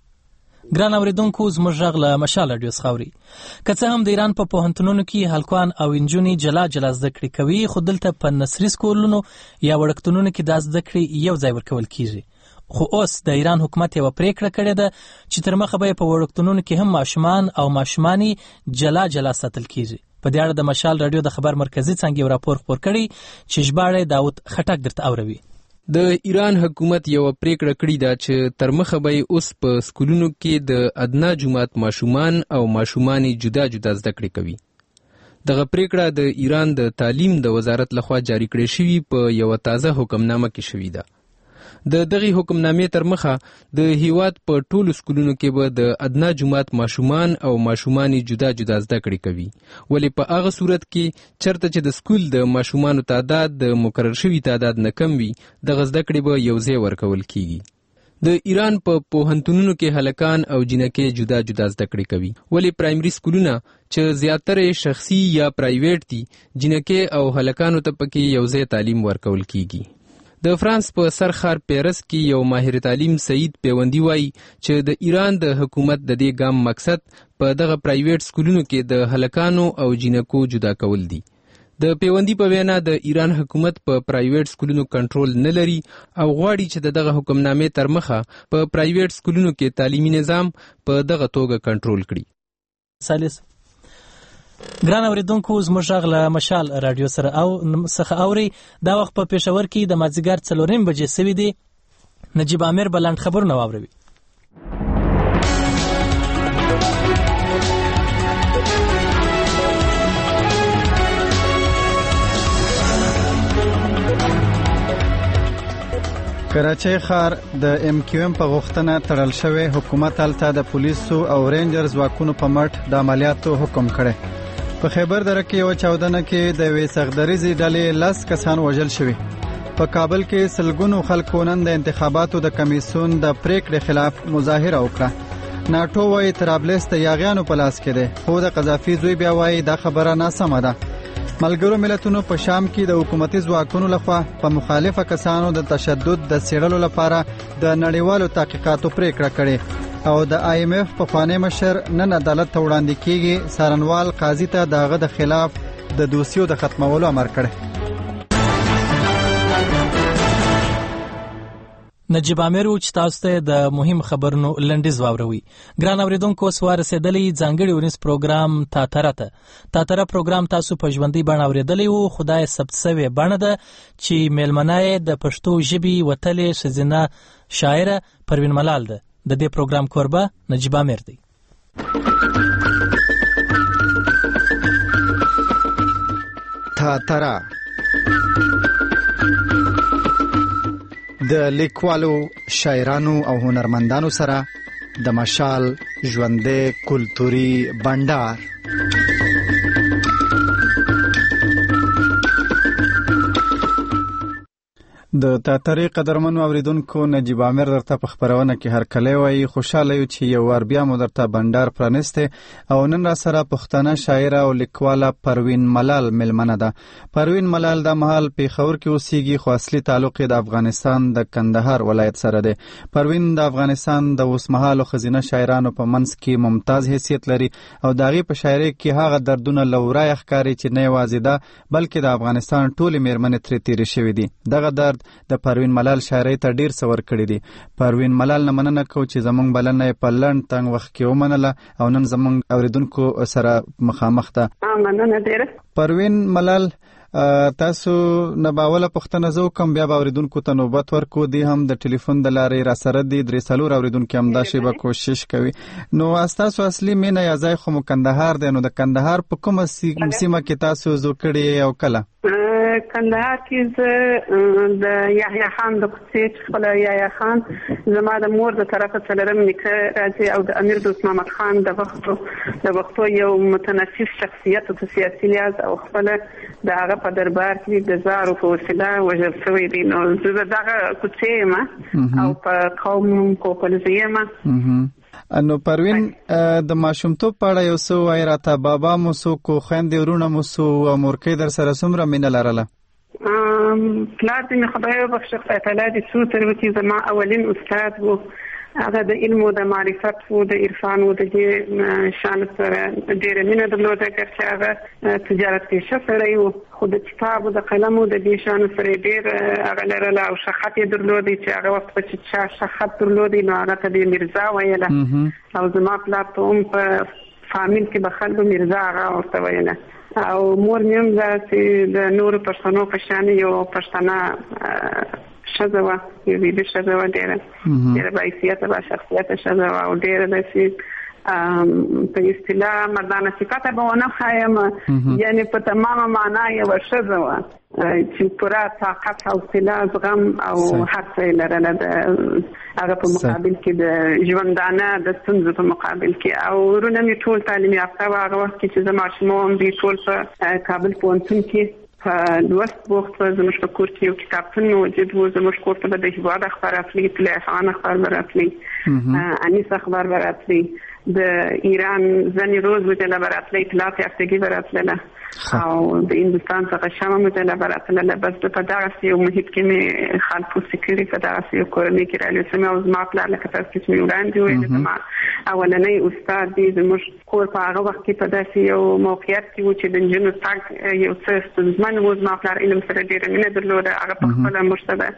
Speaker 1: ګران اوریدونکو زموږ غږ له مشال رادیو څخه اوري. که څه هم د ایران په پوهنتونونو کې هلکان او انجونې جلا جلا زده کړې کوي خو دلته په نصري سکولونو یا وړکتونونو کې دا زده کړې یو ځای ورکول کیږي. خو اوس د ایران حکومت یو پریکړه کړې ده چې تر مخه به په وړکتونونو کې هم ماشومان او ماشومانی جلا جلا ساتل کیږي. په دې اړه د مشال رادیو د خبر مرکزی څنګه یو راپور خپور کړی چې ژباړه داود خټک درته اوروي.
Speaker 12: د ایران حکومت یو پریکړه کړې ده چې تر مخه به اوس په سکولونو کې د ادنا جماعت ماشومان او ماشومانی جدا جدا زده کړې کوي. دغه پریکړه د ایران د تعلیم د وزارت لخوا جاری کړې شوې په یو تازه حکمنامه کې شوې ده. د دغه حکمنامې تر مخه د هیواد په ټولو سکولونو کې به د ادنا جماعت ماشومان او ماشومانی جدا جدا زده کړې کوي، ولی په هغه صورت کې چرته چې د سکول د ماشومانو تعداد د مقرر شوي تعداد نه کم وي، دغه زده کړې به یو ځای ورکول کیږي. د ایران په پوهنتونونو کې هلکان او جنکې جدا جدا زده کړې کوي، ولی پرایمري سکولونه چې زیاتره شخصي یا پرایویټ دي، جنکې او هلکانو ته پکې یو ځای تعلیم ورکول کیږي. د فرانس په سرخار پیرس کې یو ماهر تعلیم سعید پیوندی وایي چې د ایران د حکومت د دې ګام مقصد په دغه پرایویټ سکولونو کې د هلکانو او جنکو جدا کول دي. د پیوندی په وینا د ایران حکومت په پرایویټ سکولونو کنټرول نه لري او غواړي چې دغه حکمنامې تر مخه په پرایویټ سکولونو کې تعلیمي نظام په دغه توګه کنټرول کړي.
Speaker 1: سالس ګران اوریدونکو، زموږ غږ له مشال رادیو سره او څخه اوري. دا وخت په پېښور کې د مازدیګر 4 بجې سوي دي. نجیب عامر بلند خبرونه واوروي.
Speaker 2: کراچۍ ښار د MQM په غوښتنه تړل شوی حکومت هلته د پولیسو او رینجر ځواکونو په مټ د عملیاتو حکم کړی. په خیبر دره کې یو چاودنه کې د یوې سخدریزې ډلې 10 کسان وژل شوي. په کابل کې سلګونو خلکو نن د انتخاباتو د کمیسیون د پریکړې خلاف مظاهره وکړه. ناټو وايي طرابلس د یاغیانو په لاس کې دی، خو د قذافي زوی بیا وايي دا خبره ناسمه ده. ملګرو ملتونو په شام کې د حکومتي ځواکونو لخوا په مخالفه کسانو د تشدد د څېړلو لپاره د نړیوالو تحقیقاتو پریکړه کړې او د IMF په خوانی مشر نن عدالت ته وړاندې کیږي. سارنوال قاضي ته دغه د خلاف د دوسیو د ختمولو امر کړی.
Speaker 1: نجیب عامر چې تاسو ته د مهم خبرونو لنډیز واوروي. ګران اوریدونکو، سوار رسیدلی ځانګړي ونیس پروګرام تاتره پروګرام تاسو په ژوندۍ بڼه اوریدلی وو. خدای ثبت سوی بڼه ده چې میلمنه د پښتو ژبې وتلې ښځینه شاعره پروین ملال ده. د دې پروګرام کوربه نجیب عامر دی.
Speaker 2: تاتره د لیکوالو، شاعرانو او هنرمندانو سره د مشال ژوندې کلتوري بندر. د تاترې قدرمنو اوریدونکو، نجیب عامر درته په خبرونه کې هرکلی وایي. خوشاله یو چې یو وار بیا مو درته بندر پرانسته او نن را سره پښتنه شاعره او لیکواله پروین ملال ملمنه ده. پروین ملال د مهال پیښور کې اوسېږي، خو اصلي تعلق د افغانستان د کندهار ولایت سره دی. پروین د افغانستان د اوسمهالو ښځینه شاعرانو په منځ کې ممتاز حیثیت لري او د هغې په شاعرۍ کې هغه دردونه له ورایه ښکاري چې نه یوازې ده بلکې د افغانستان ټولې مېرمنې ترې تېرې شوې دي. دغه درد د پروین ملال شاعرۍ ته ډیر څه ورکړي دي. پروین ملال نه مننه کوو چې زموږ بلنه په لنډ تنګ وخت کې ومنله او نن زموږ اوریدونکو سره مخامخ ده.
Speaker 8: مننه ډیره.
Speaker 2: پروین ملال، تاسو نه باوله پښتنه زو کوم بیا به اوریدونکو ته نوبت ورکو. دی هم د ټلیفون د لارې را سره دي 3 اوریدونکو هم دا شی به کوشش کوي. نو تاسو اصلي مینه یا ځای خو کندهار دی، نو د کندهار په کومه سیمه کې تاسو زو کړی او کله؟
Speaker 8: کندهار کې د یحیی خان د کوڅې خپل یحیی خان زما د مور د طرفه څلورم نیکه راځي او د امیر دوست محمد خان د وختو یو متنفس شخصیت او سیاسي لیاز او خپل د هغه په دربار کې د زارو په وسیله وژل شوی دی. نو زه دغه کوڅې ما او په قوم کوپلزیه ما.
Speaker 2: نو پروین، د ماشومتوب په اړه یو څه وایي راته. بابا مو څوک، خویندې ورونه مو څو او مورکۍ در سره څومره مینه لرله؟
Speaker 8: پلار دې مې خدای وبخښه، خدای تعالی دې څو تر وکړي، زما اولین استاد و. هغه د علم او د معرفت او د عرفان او د شان سره ډېره مینه درلوده، چې هغه تجارت پیشه سړی و، خو د کتاب او د قلم او د دې شان سره ډېر هغه لرله او شخصیت یې درلودی چې هغه وخت چې چا شخصیت درلودی نو هغه ته د میرزا ویله او زما پلار ته هم په فامیل کې به خلکو میرزا هغه ورته ویله. او مور مې هم داسې د نورو پښتنو په شان یو پښتنه ښځه وه، یو بیبي ښځه وه، ډېره باحیثیته به شخصیته ښځه وه او ډېره داسې په اصطلاح مردانه صفته به ونه ښایم، یعنې په تمامه معنا یوه ښځه وه چې پوره طاقت او حوصله زغم او هر څه لرله د هغه په مقابل کې د ژوندانه د ستونزو په مقابل کې او ورونه مې ټول تعلیم یافته وو هغه وخت کې چې زما ماشومان دوی ټول په کابل پوهنتون کې لوست بوخت و زموږ په کور کې یو کتابتون موجود و زموږ کور ته به د هیواد اخبار راتلی طلایحان اخبار به راتلی انیس اخبار به راتلی د ایران زنی روز مجله به راتلی اطلاعات یافتگی به راتله او د هندوستان څخه شمه مجله به راتله بس په دغسې یو محیط کې مې خلک پوسې کړي په دغسې یو کورنۍ کې رالیسمې او زما پلار لکه تاسو چې مې وړاندې ویل زما اولنی استاد دی زموږ کور په هغه وخت کې په داسې یو موقعیت کې و چې د نجونو تګ یو څه ستونزمن و زما پلار علم سره ډېره مینه درلوده هغه په خپله موږ ته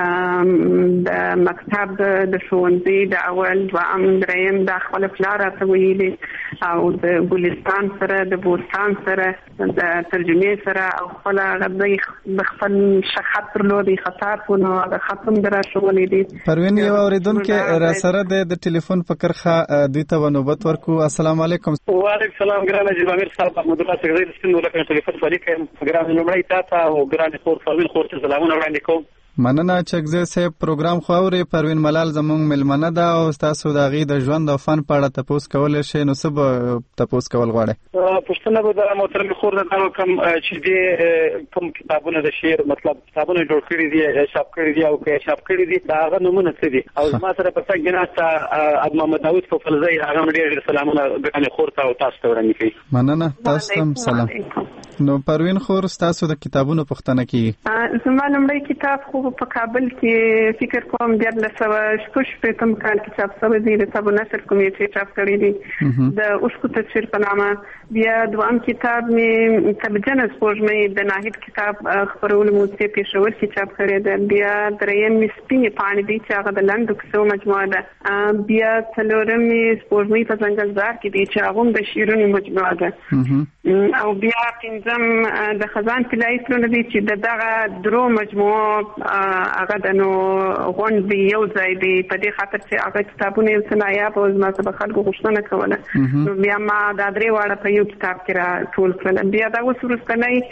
Speaker 8: د مکتب د ښوونځي د اول دوهم دریم دا خپله پلار راته ویلي او د ګلستان سره د بوستان سره د ترجمې سره او خپله هغه د خپل شخص درلودی خطاط و نو هغه خط هم در راښولی دی
Speaker 2: پروین یو اورېدونکی راسره دی د ټلیفون په کرښه دوی ته به نوبت ورکو السلام علیکم
Speaker 5: وعلیکم السلام ګرانه جناب امیر صاحب محمدالله سګرې د سپین ولکه ټلیفون فریق ګرانه لومړی تا ته او ګرانه خور پروین خور ته سلامونه وړاندې کوم
Speaker 2: مننه چکزی صاحب پروګرام خو اوري پروین ملال زموږ ملمنه ده او تاسو د هغې د ژوند او فن په اړه تپوس کولی شئ نو څه به تپوس کول غواړئ
Speaker 5: پوښتنه به د محترمې خور نه دا وکړم چې دې کوم کتابونه د شعر مطلب کتابونه جوړ کړي دي چاپ کړي دي او که چاپ کړي دي د هغه نومونه څه دي او زما سره په څنګ ناسته اب محمد داود فوفلزی هغه هم ډېر سلامونه ګرانې خور ته او تاسو ته وړاندې کوي
Speaker 2: مننه تاسو هم سلام نو پروین خور ستاسو د کتابونو پوښتنه کیږي
Speaker 8: زما لومړی کتاب خو په کابل کې فکر کوم 1986 کال کې چاپ شوی دی د تابو نشر کمیټې چاپ کړی دی د اوسکو تفسیر په نامه بیا دوام کتاب می تبجن سپوږمۍ د ناهید کتاب خبرول موسیقي پېښور کې چاپ کړی دی بیا دریم می سپینې پاڼې دی چې هغه د لنډو کیسو مجموعه ده بیا څلورم می سپوږمۍ په ځنګلزار کې دی چې هغه د شعرونو مجموعه ده او بیا پنځم د خزان طلایي پلونه دی چې دغه درو مجموعه هغه د نو غونډې یو ځای دی په دې خاطر چې هغه کتابونه یو څه نایاب او زما څخه خلکو غوښتنه کوله نو بیا ما دا درې واړه په یو کتاب کې را ټول کړل بیا دا اوس وروستنی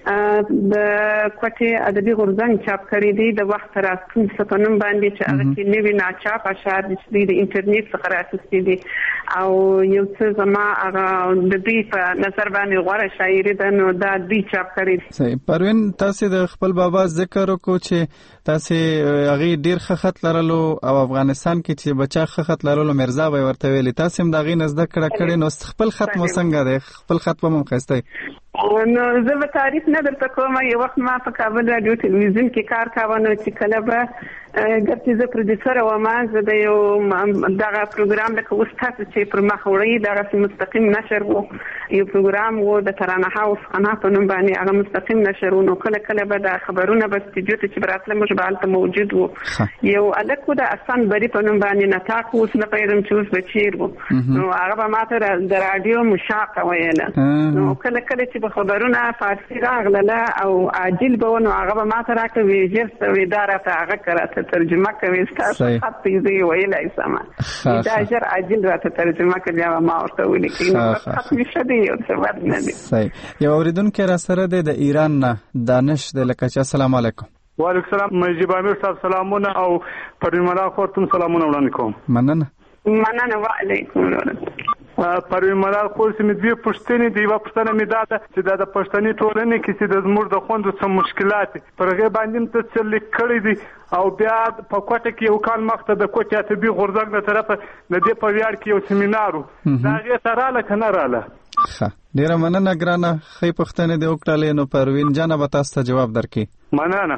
Speaker 8: د کوټې ادبي غورځنګ چاپ کړی دی د وخت راستون په نوم باندې چې هغه کې نوي ناچاپ اشعار د انټرنیټ څخه رااخیستي دي او یو څه زما هغه د دوی په نظر باندې غوره شاعري ده نو دا دوی چاپ کړی دی
Speaker 2: صحیح پروین تاسو د خپل بابا ذکر وکړو چې تاسو هغه ډیر خط لرلو او افغانستان کې چې بچا خط لرلو مرزا به ورته ویلي تاسو هم دا غي نزد کړه نو خپل خط مو څنګه دی خپل خط به مو خسته
Speaker 8: نو زه به تعریف نه درته کوم یو وخت ما په کابل رادیو تلویزیون کې کار کاوه نو چې کله به ګرځي زه پروډوسر وم زه د یو دغه پروګرام لکه اوس تاسو چې پر مخ وړئ دغسې مستقیم نشر و یو پروګرام و د ترانه هاوس قناه په نوم باندې هغه مستقیم نشر و نو کله کله به د خبرونه به استودیو ته چې به راتله موږ به هلته موجود و یو هلک و د احسان بري په نوم باندې نطاق اوس نه پوهېږم چې اوس به چیر و نو هغه به ما ته د راډیو مشاقه ویله نو کله کله چې به خبرونه فارسي راغلله او عاجل به و نو هغه به ما ته راکړه وی ژر وی دا راته هغه که راته ترجمه کوي ستاسو خط یې زه یې ویلی سمه دا ژر عاجل راته ترجمه کړه بیا به ما ورته ولیکي نو خط مې ښه دی یو څه بد نه دی
Speaker 2: یو اورېدونکی راسره دی د ایران نه دانش دی لکه چې السلام علیکم
Speaker 22: وعلیکم السلام مجیب امیر صاحب سلامونه او پروین ملال خور تم سلامونه وړاندې کوم
Speaker 8: مننه وعلیکم
Speaker 22: پروین ملال خور چې مې دوی پوښتنې دی یوه پوښتنه مې دا ده چې دا د پښتني ټولنې کې چې د زموږ د خویندو څه مشکلات دي پر هغې باندې م ته څه لیک کړی دی او بیا په کوټه کې یو کال مخته د کوټې ادبي غورځنګ د طرفه د دې په ویاړ کې یو سیمینار و د هغې ته راله که نه راله
Speaker 2: ډیره مننه ګرانه ښې پوښتنې دې وکړلې نو پروین جانه به تاسو ته جواب درکړي
Speaker 22: مننه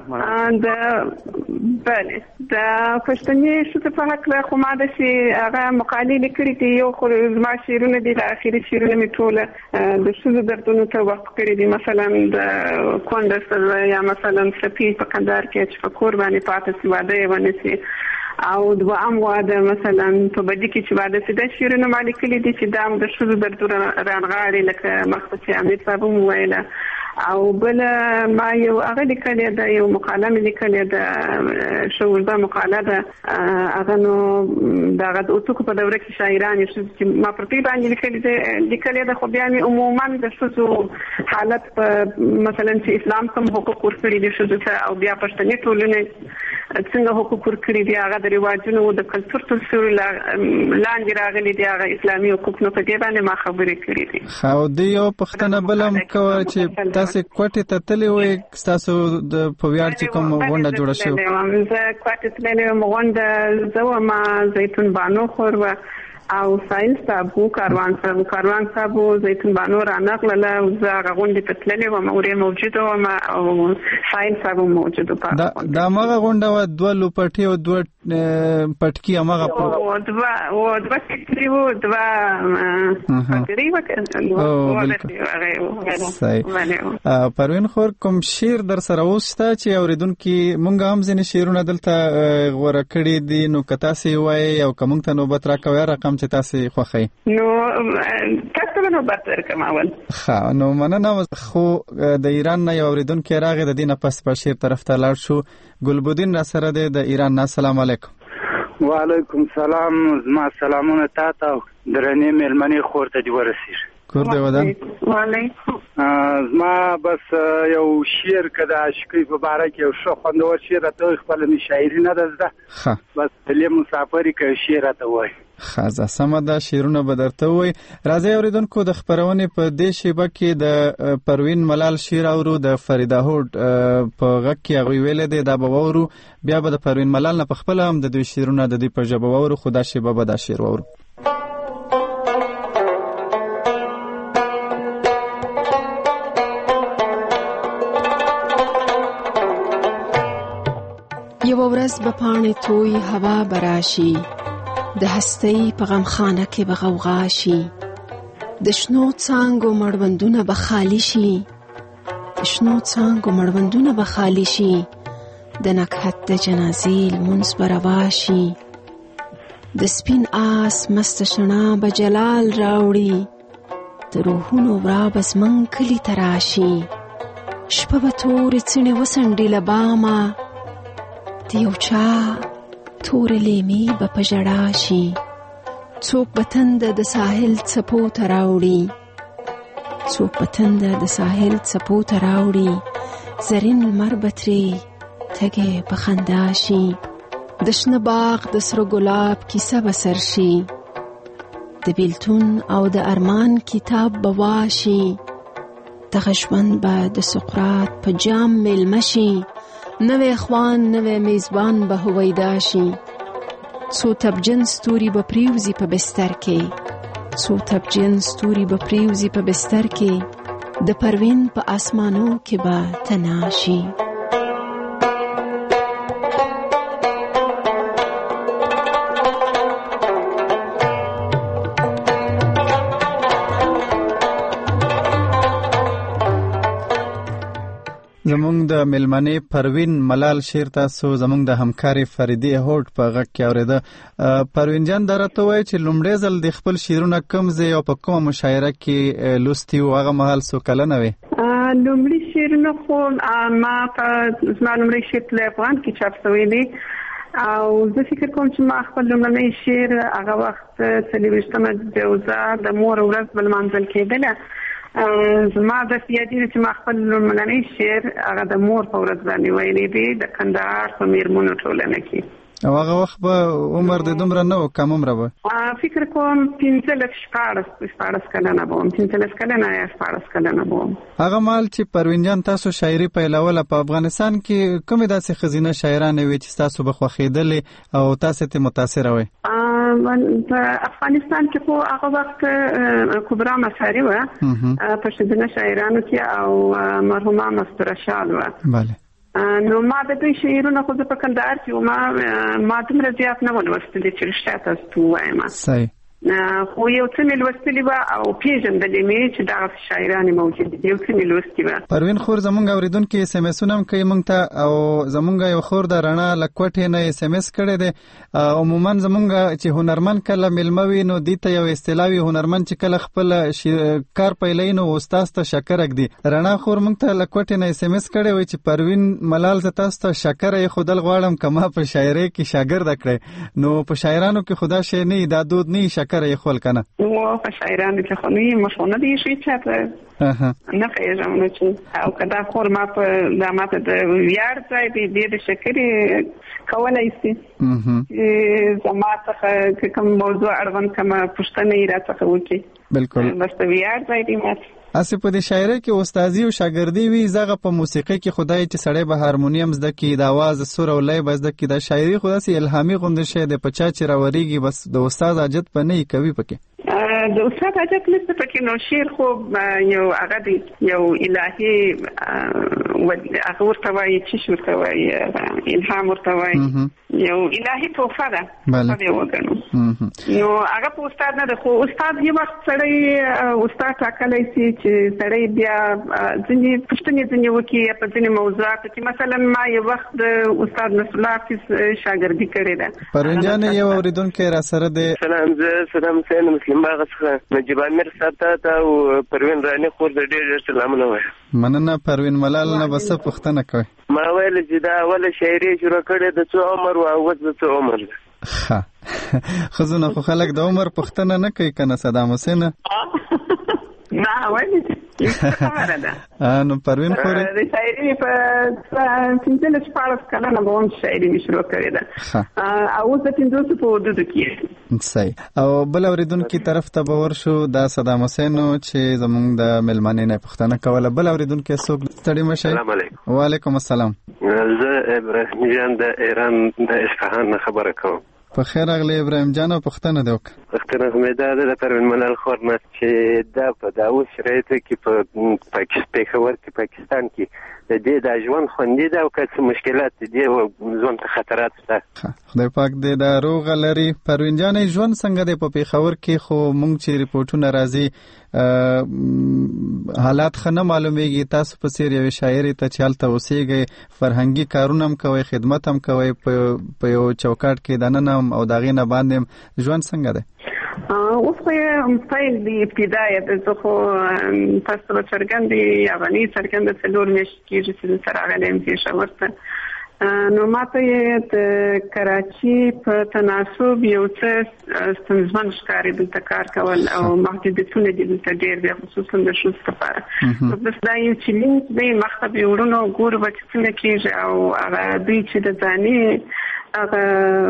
Speaker 8: بله د پښتني ښځو په هکله خو ما داسې هغه مقالې لیکلي دي یو خو زما شعرونه دي د اخري شعرونه مې ټوله د ښځو دردونو ته وقف کړي دي مثلا د کونډه ښځه یا مثلا سپي په کندهار کې چې په کور باندې پاتې سي واده یې ونه سي او دوام واده مثلا په بدي کې چې واده سي دا شعرونه ما لیکلي دي چې دا د ښځو دردونه رانغاړي لکه مخکې چې امیر صاحب هم وویله او بل ما یو هغه لیکلې ده یو مقاله مې لیکلې ده شوزه مقاله ده هغه نو دغه د اوتوکو په دوره کې شاعران چې ما پر دې باندې لیکلې ده خو بیا مې عموما د ښځو حالت مثلا چې اسلام کوم حقوق ورکړي دي ښځو ته او بیا پښتني ټولنه څنګه حقوق ورکړي دي هغه د رواجونو او د کلتور تر سیوري لاندې راغلي دي هغه اسلامي حقوق نو په دې باندې ما خبرې کړې دي.
Speaker 2: خو د یو پښتنه بلم کوي چې تاسو کوټه ته تللی وي تاسو د پویار چې کوم غونډه جوړه شو
Speaker 8: زه کوټه تللی وم غونډه زه ما زيتون بانو خور او سایل صاحب کاروان صاحب زيتون بانو رانغله او زه غونډه ته تللی وم او موجوده وم او سایل صاحب موجوده پاره
Speaker 2: دا ماغه غونډه و دوه لوپټي او دوه پټکی ماغه
Speaker 8: او دوه کتري و دوه تقریبا
Speaker 2: پروین خور کوم شیر در سره اوستا چې اوریدونکو مونږ هم ځینې شیرونه دلته غوړه کړی دي نو کتا سي وای او کوم ته نوبت راکوي رقم چې تاسو خوخی
Speaker 8: نو تاسو نو باتر کماول
Speaker 2: نو مننه خو د ایران نه یو اوریدونکو راغی د دینه پس په شیر طرف ته لاړ شو ګلبودین را سره د ایران نه السلام علیکم
Speaker 9: وعلیکم السلام زما سلامونه تاسو درنې ملمنې خور ته دی ورسیر
Speaker 2: کور دی ودان
Speaker 8: وعلیکم
Speaker 9: زما بس یو شعر کده عاشقی په باره کې یو ښه خوندور شعر ته خپل شاعري نه ده بس دلې مسافری کې شعر ته وای
Speaker 2: خازه سمده شیرونه بدرته وي راځي اوریدونکو د خبرونه په دې شیبه کې د پروین ملال شیر اورو د فریدا هوډ په غږ کې هغه ویل دي دا به ورو بیا به د پروین ملال نه په خپل هم د دوی شیرونه د دې په جواب ورو خدا شیبه به دا شیر ورو
Speaker 10: یو ورځ به پاڼې توی هوا براشي د هستی په غمخانه کې به غوغا شي د شنو څانګو مړوندونه به خالی شي د شنو څانګو مړوندونه به خالی شي د نکهت د جنازې لمونځ به روا شي د سپین آس مست شنا به جلال راوړي د روحونو ورا به زموږ کلي ته راشي شپه به تورې څڼې وڅنډي له بامه د یو چا تور لیمی به په ژړا شي څوک به تنده د ساحل څپو ته راوړي څوک به تنده د ساحل څپو ته راوړي زرین لمر به ترې تږی په خندا شي د شنه باغ د سره ګلاب کیسه به سر شي د بیلتون او د ارمان کتاب به واشي دغه ژوند به د سقراط په جام میلمه شي نوې خوان نوې میزبان به هویدا شي څو تبجن ستوري به پریوزي په بستر کې څو تبجن ستوري به پریوزي په بستر کې د پروین په اسمانو کې به تناشي
Speaker 2: زمونږ د ملمنې پروین ملال شیر تاسو زمونږ د همکاري فریدی هوډ په غږ کې اوریده پروین جان درته وای چې لومړی ځل د خپل شیرونه کم ځای او په کومه مشاعره کې لوستي او هغه مهال څو کلنه وي
Speaker 8: لومړی شیرونه خو ما په زما لومړی شیر په افغان کې چاپ شوی دی او زه فکر کوم چې ما خپل لومړی شیر هغه وخت 23 جوزا د مور ورځ بل منځل کېدله زما د سیادي چې ما خپل لومړنی شعر هغه د مور په ورځ باندې ویلي دی د کندهار په میرمنو ټولنه کې
Speaker 2: او هغه وخت به عمر د دومره نه و کم عمره به
Speaker 8: فکر کوم 15 کلنه بوم 15 کلنه یا 14 کلنه بوم
Speaker 2: هغه مال چې پروین جان تاسو شاعري پیلوله په افغانستان کې کومه داسې خزینه شاعرانه وي چې تاسو به خوښیدل او تاسو ته متاثر وي
Speaker 8: په افغانستان کې خو هغه وخت کبرا مساری و په شدنه شاعرانو کې او مرحومه مستر شال و
Speaker 2: بله
Speaker 8: نو ما د دوی شعرونه خو په کندهار کې ما دومره زیات نه ولوستل چې رښتیا تاسو وایم
Speaker 2: صحیح
Speaker 8: خو یو څه مې لوستلي وه او پېژندلې مې چې دغه شاعرانې موجود دي، یو څه مې لوستي وه.
Speaker 2: پروین خور زمونږ اورېدونکي اس ام اسونه هم کوي موږ ته، او زمونږ یو خور د رڼا له کوټې نه اس ام اس کړی دی. عموما زمونږ چې هنرمند کله میلمه وي نو دې ته یو اصطلاح وي، هنرمند چې کله خپل کار پیلوي نو استاد ته شکر اږدي. رڼا خور موږ ته له کوټې نه اس ام اس کړی وي چې پروین ملال زه تاسو ته شکر ایښودل غواړم که ما په شاعرۍ کې شاګرده کړی. نو په شاعرانو کې خدا شی نه دا دود نه شکر ایښول که نه؟
Speaker 8: په شاعرانو کې خو نه موږ نه دی ایښی چاته نه پوهېږم نو چې او که دا خور ما ته د ویاړ ځای دی دې د شکرې کولی شي چې زما څخه که کوم موضوع اړوند کومه پوښتنه یې راڅخه وکړي.
Speaker 2: بلکل
Speaker 8: بس د ویاړ ځای دی ما
Speaker 2: اسې په دې شاعرۍ کې استادي او شاګردي وي، زغه په موسیقۍ کې خدای چې سړی به هارمونیم زده کړي، د اواز سور او لای به زده کړي. دا شاعري خو داسې الهامي غوندې شی دی، په چا چې راورېږي بس د استاد حاجت به نه کوي پکې.
Speaker 8: د استاد حاجت نشته پکې، نو شعر خو یو هغه دی، یو الهي هغه ورته وایي چې ورته وایي الهام ورته وایي، یو الهي تحفه ده دې وګڼو. نو هغه په استاد نه ده، خو استاد یو وخت سړی استاد ټاکلی شي چې سړی بیا ځینې پوښتنې ځینې وکړي په ځینې موضوعاتو کې. مثلا ما یو وخت د استاد نصر الله حافظ شاګردي کړې ده.
Speaker 2: پروین جان یو اورېدونکی را سره دی.
Speaker 6: سلام، زه صدام حسین مسلم باغ څخه نجیب امیر صاحب ته او پروین رانی خور د ډېر سلامونه وایم.
Speaker 2: مننه پروین ملال نه بس پوښتنه کوي.
Speaker 6: ما ویل چې دا اوله شاعري شروع کړې د څو عمر او اوس د څو عمر.
Speaker 2: ښه ښځونه خو خلک د عمر پوښتنه نه کوي که نه صدام حسین؟
Speaker 8: نه ولې
Speaker 2: نو پروین خورې
Speaker 8: د شاعري په 15-14 کلنه به هم شاعري مې شروع کړې ده او اوس د 50 په حدودو کې.
Speaker 2: صحیح. او بل اورېدونکي طرف ته به ورشو، دا صدام حسین چې زموږ د میلمانې نه پوښتنه کوله. بل اورېدونکی څوک ستړي مه شئ.
Speaker 6: السلام علیکم.
Speaker 2: وعلیکم السلام.
Speaker 6: زه ابراهیم جان د ایران د اصفهان نه خبره کوم.
Speaker 2: په خیر راغلی ابراهیم جان، پوښتنه دې وکړه.
Speaker 6: پوښتنه مې دا ده د پروین ملال خور نه چې دا په داوود شرایطو کې په پېښور کې پاکستان کې د دې د ژوند خوندي ده او که څه مشکلات دي ژوند ته خطرات شته؟
Speaker 2: خدای پاک دې دا روغه لري. پروین جان ژوند څنګه دی په پېښور کې؟ خو مونږ چې ریپورټونه راځي حالات ښه نه معلومیږي. تاسو په څېر یوې شاعرې ته چې هلته اوسېږئ، فرهنګي کارونه هم کوئ، خدمت هم کوئ په یو چوکاټ کې دننه او د هغې نه باندې ژوند څنګه دی؟
Speaker 8: اوس خو یې پیل دی، ابتدایه ده. زه خو تاسو به څرګندې افغاني څرګنده 4 میاشتې کېږي چې زه راغلی یم پېښور ته. نو ما ته یې د کراچي په تناسب یو څه ستونزمن ښکاري دلته کار کول او محدودیتونه دي دلته ډېر دي، خصوصا د ښځو لپاره. بس دا یو چیلنج دی، مخته به یې وړو ګورو به چې څنګه کېږي. او هغه دوی چې د ځاني هغه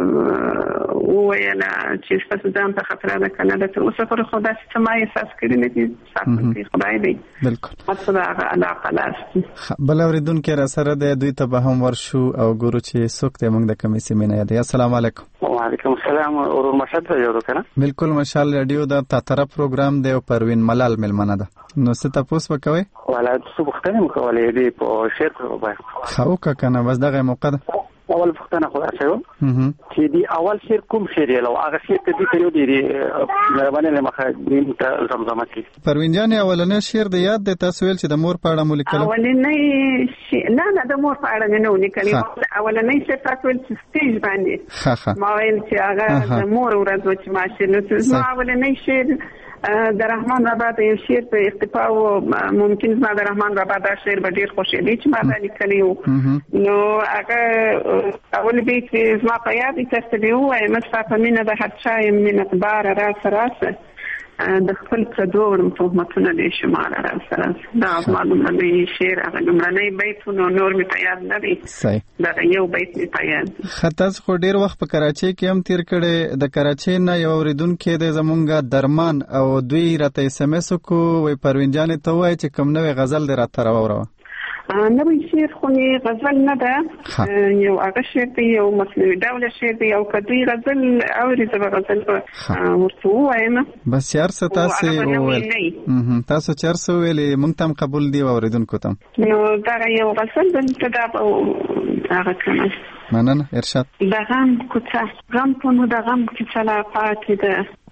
Speaker 8: وویله چې ستاسو ځان ته خطره ده که نه ده، تر اوسه پورې خو داسې څه ما احساس کړي نه دي. ساتونکی خدای دی، مقصد هغه علاقه لاست.
Speaker 2: بل اورېدونکی را سره دی، دوی ته به هم ورشو او ګورو چې څوک دی موږ د کومې سیمې نه یادوي. السلام علیکم.
Speaker 11: وعلیکم السلام. ورور مشهد ته جوړو که نه؟
Speaker 2: بلکل مشال ریډیو د تاتره پروګرام دی او پروین ملال میلمنه ده. نو څه تپوس به کوئ؟
Speaker 11: والا څه پوښتنې مو کولې دي په شعر باندې؟
Speaker 2: ښه وکړه که نه، بس دغه موقع ده.
Speaker 11: اول پوښتنه خو داسې وه چې دی اول شعر کوم شعر یې او هغه شعر ته دې ته یو دی مهرباني له مخه دې ته زمزمه کړي.
Speaker 2: پروین جان اولنی شعر د یاد دی؟ تاسو ویل چې د مور په اړه مو لیکلی؟
Speaker 8: اولنی نه د مور په اړه مې نه و لیکلی. اولنی شعر تاسو ویل چې سټیج باندې ما ویل چې هغه د مور ورځ و چې ما شعر نو زما اولنی شعر د رحمان بابا د یو شعر په اقتفا و. ممکن زما د رحمان بابا دا شعر به ډېر خوښېدی چې ما دا لیکلی و. نو هغه اول بیت زما په یاد یې تاسو ته ووایم: ستا په مینه د هر چا یم مینتباره راسه راسه، د خپل پردو وړم تهمتونه دې شماره راسه راسه. دا زما لومړنی شعر، هغه لومړنی بیت و. نو نور مې په یاد نه دی، دغه یو بیت مې په یاد دی.
Speaker 2: ښه، تاسو خو ډېر وخت په کراچۍ کې هم تېر کړی. د کراچۍ نه یو اورېدونکی دی زمونږ درمان، او دوی راته اس ام اس وکړو، وایي پروین جانې ته ووایي چې کوم نوی غزل دې راته راوروه.
Speaker 8: نوی شعر خو مې غزل نه ده، یو هغه شعر دی، یو مصنوعي ډوله شعر دی. او که دوی غزل اوري زه به غزل ورته ووایم.
Speaker 2: بس چې هر څه تاسې وویل، تاسو چې هر څه وویلې موږ ته هم قبول دي او اورېدونکو ته هم.
Speaker 8: نو دغه یو غزل دلته دا به هغه کومه
Speaker 2: مننه. ارشاد.
Speaker 8: د غم کوڅه، غم په نو د غم کوڅه لا پاتې ده،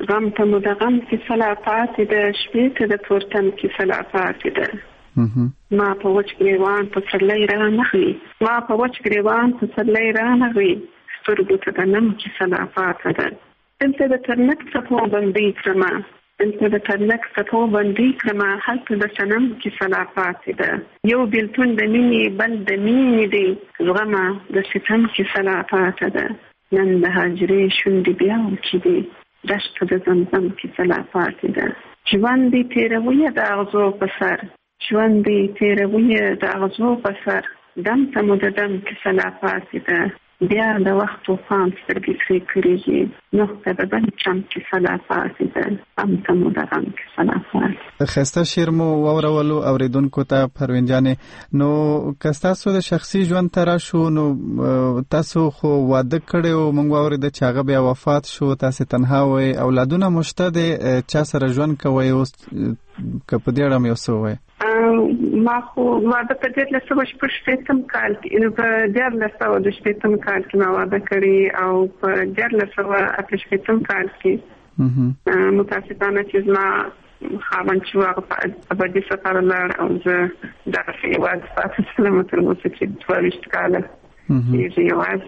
Speaker 8: غم ته مو د غم کیسه لا پاتې ده، شپې ته د تورتم کیسه لا پاتې ده. ما په وچ ګریوان په سرلی رانغلي، ما په وچ ګریوان په سرلی رانغلي، سترګو ته د نم کیسه لا پاتې ده. دلته د ترنک څپو بندي کړمه، دلته د ترنک څپو بندي کړمه، هلته د صنم کیسه لا پاتې ده. یو بېلتون د مینې بل د مینې دی، زغمه د ستم کیسه لا پاتې ده. نن د هاجرې شونډې بیا وچې دي، دښته د زمزم کیسه لا پاتې ده. ژوند دې تېروي د اغزو په سر، ژوند دې تېروي د اغزو په سر، دم ته مو د دم کیسه لا پاتې ده. بیا د وخت طوفان سترګې ترې کړېږي، نوح ته د بل چم کیسه لا پاتې ده، غم ته مو د غم کیسه لا پاتې ده.
Speaker 2: ښایسته شعر مو واورولو اورېدونکو ته پروین جانې. نو که ستاسو د شخصي ژوند ته راشو، نو تاسو خو واده کړی و، موږ واورېده چې هغه بیا وفات شو، تاسې تنها وئ، اولادونه مو شته دی، چا سره ژوند کوئ؟ اوس که په دې اړه مې یو څه ووایه.
Speaker 8: ما خو واده په 1986 کال کې، په 1986 کال کې ما واده کړی، او په 1988 کال کې متاسفانه چې زما خاوند چې هغه په ابدي سفر لاړ، او زه دغسې یوازې پاتې شوم تر اوسه چې 22 کاله چې یوازې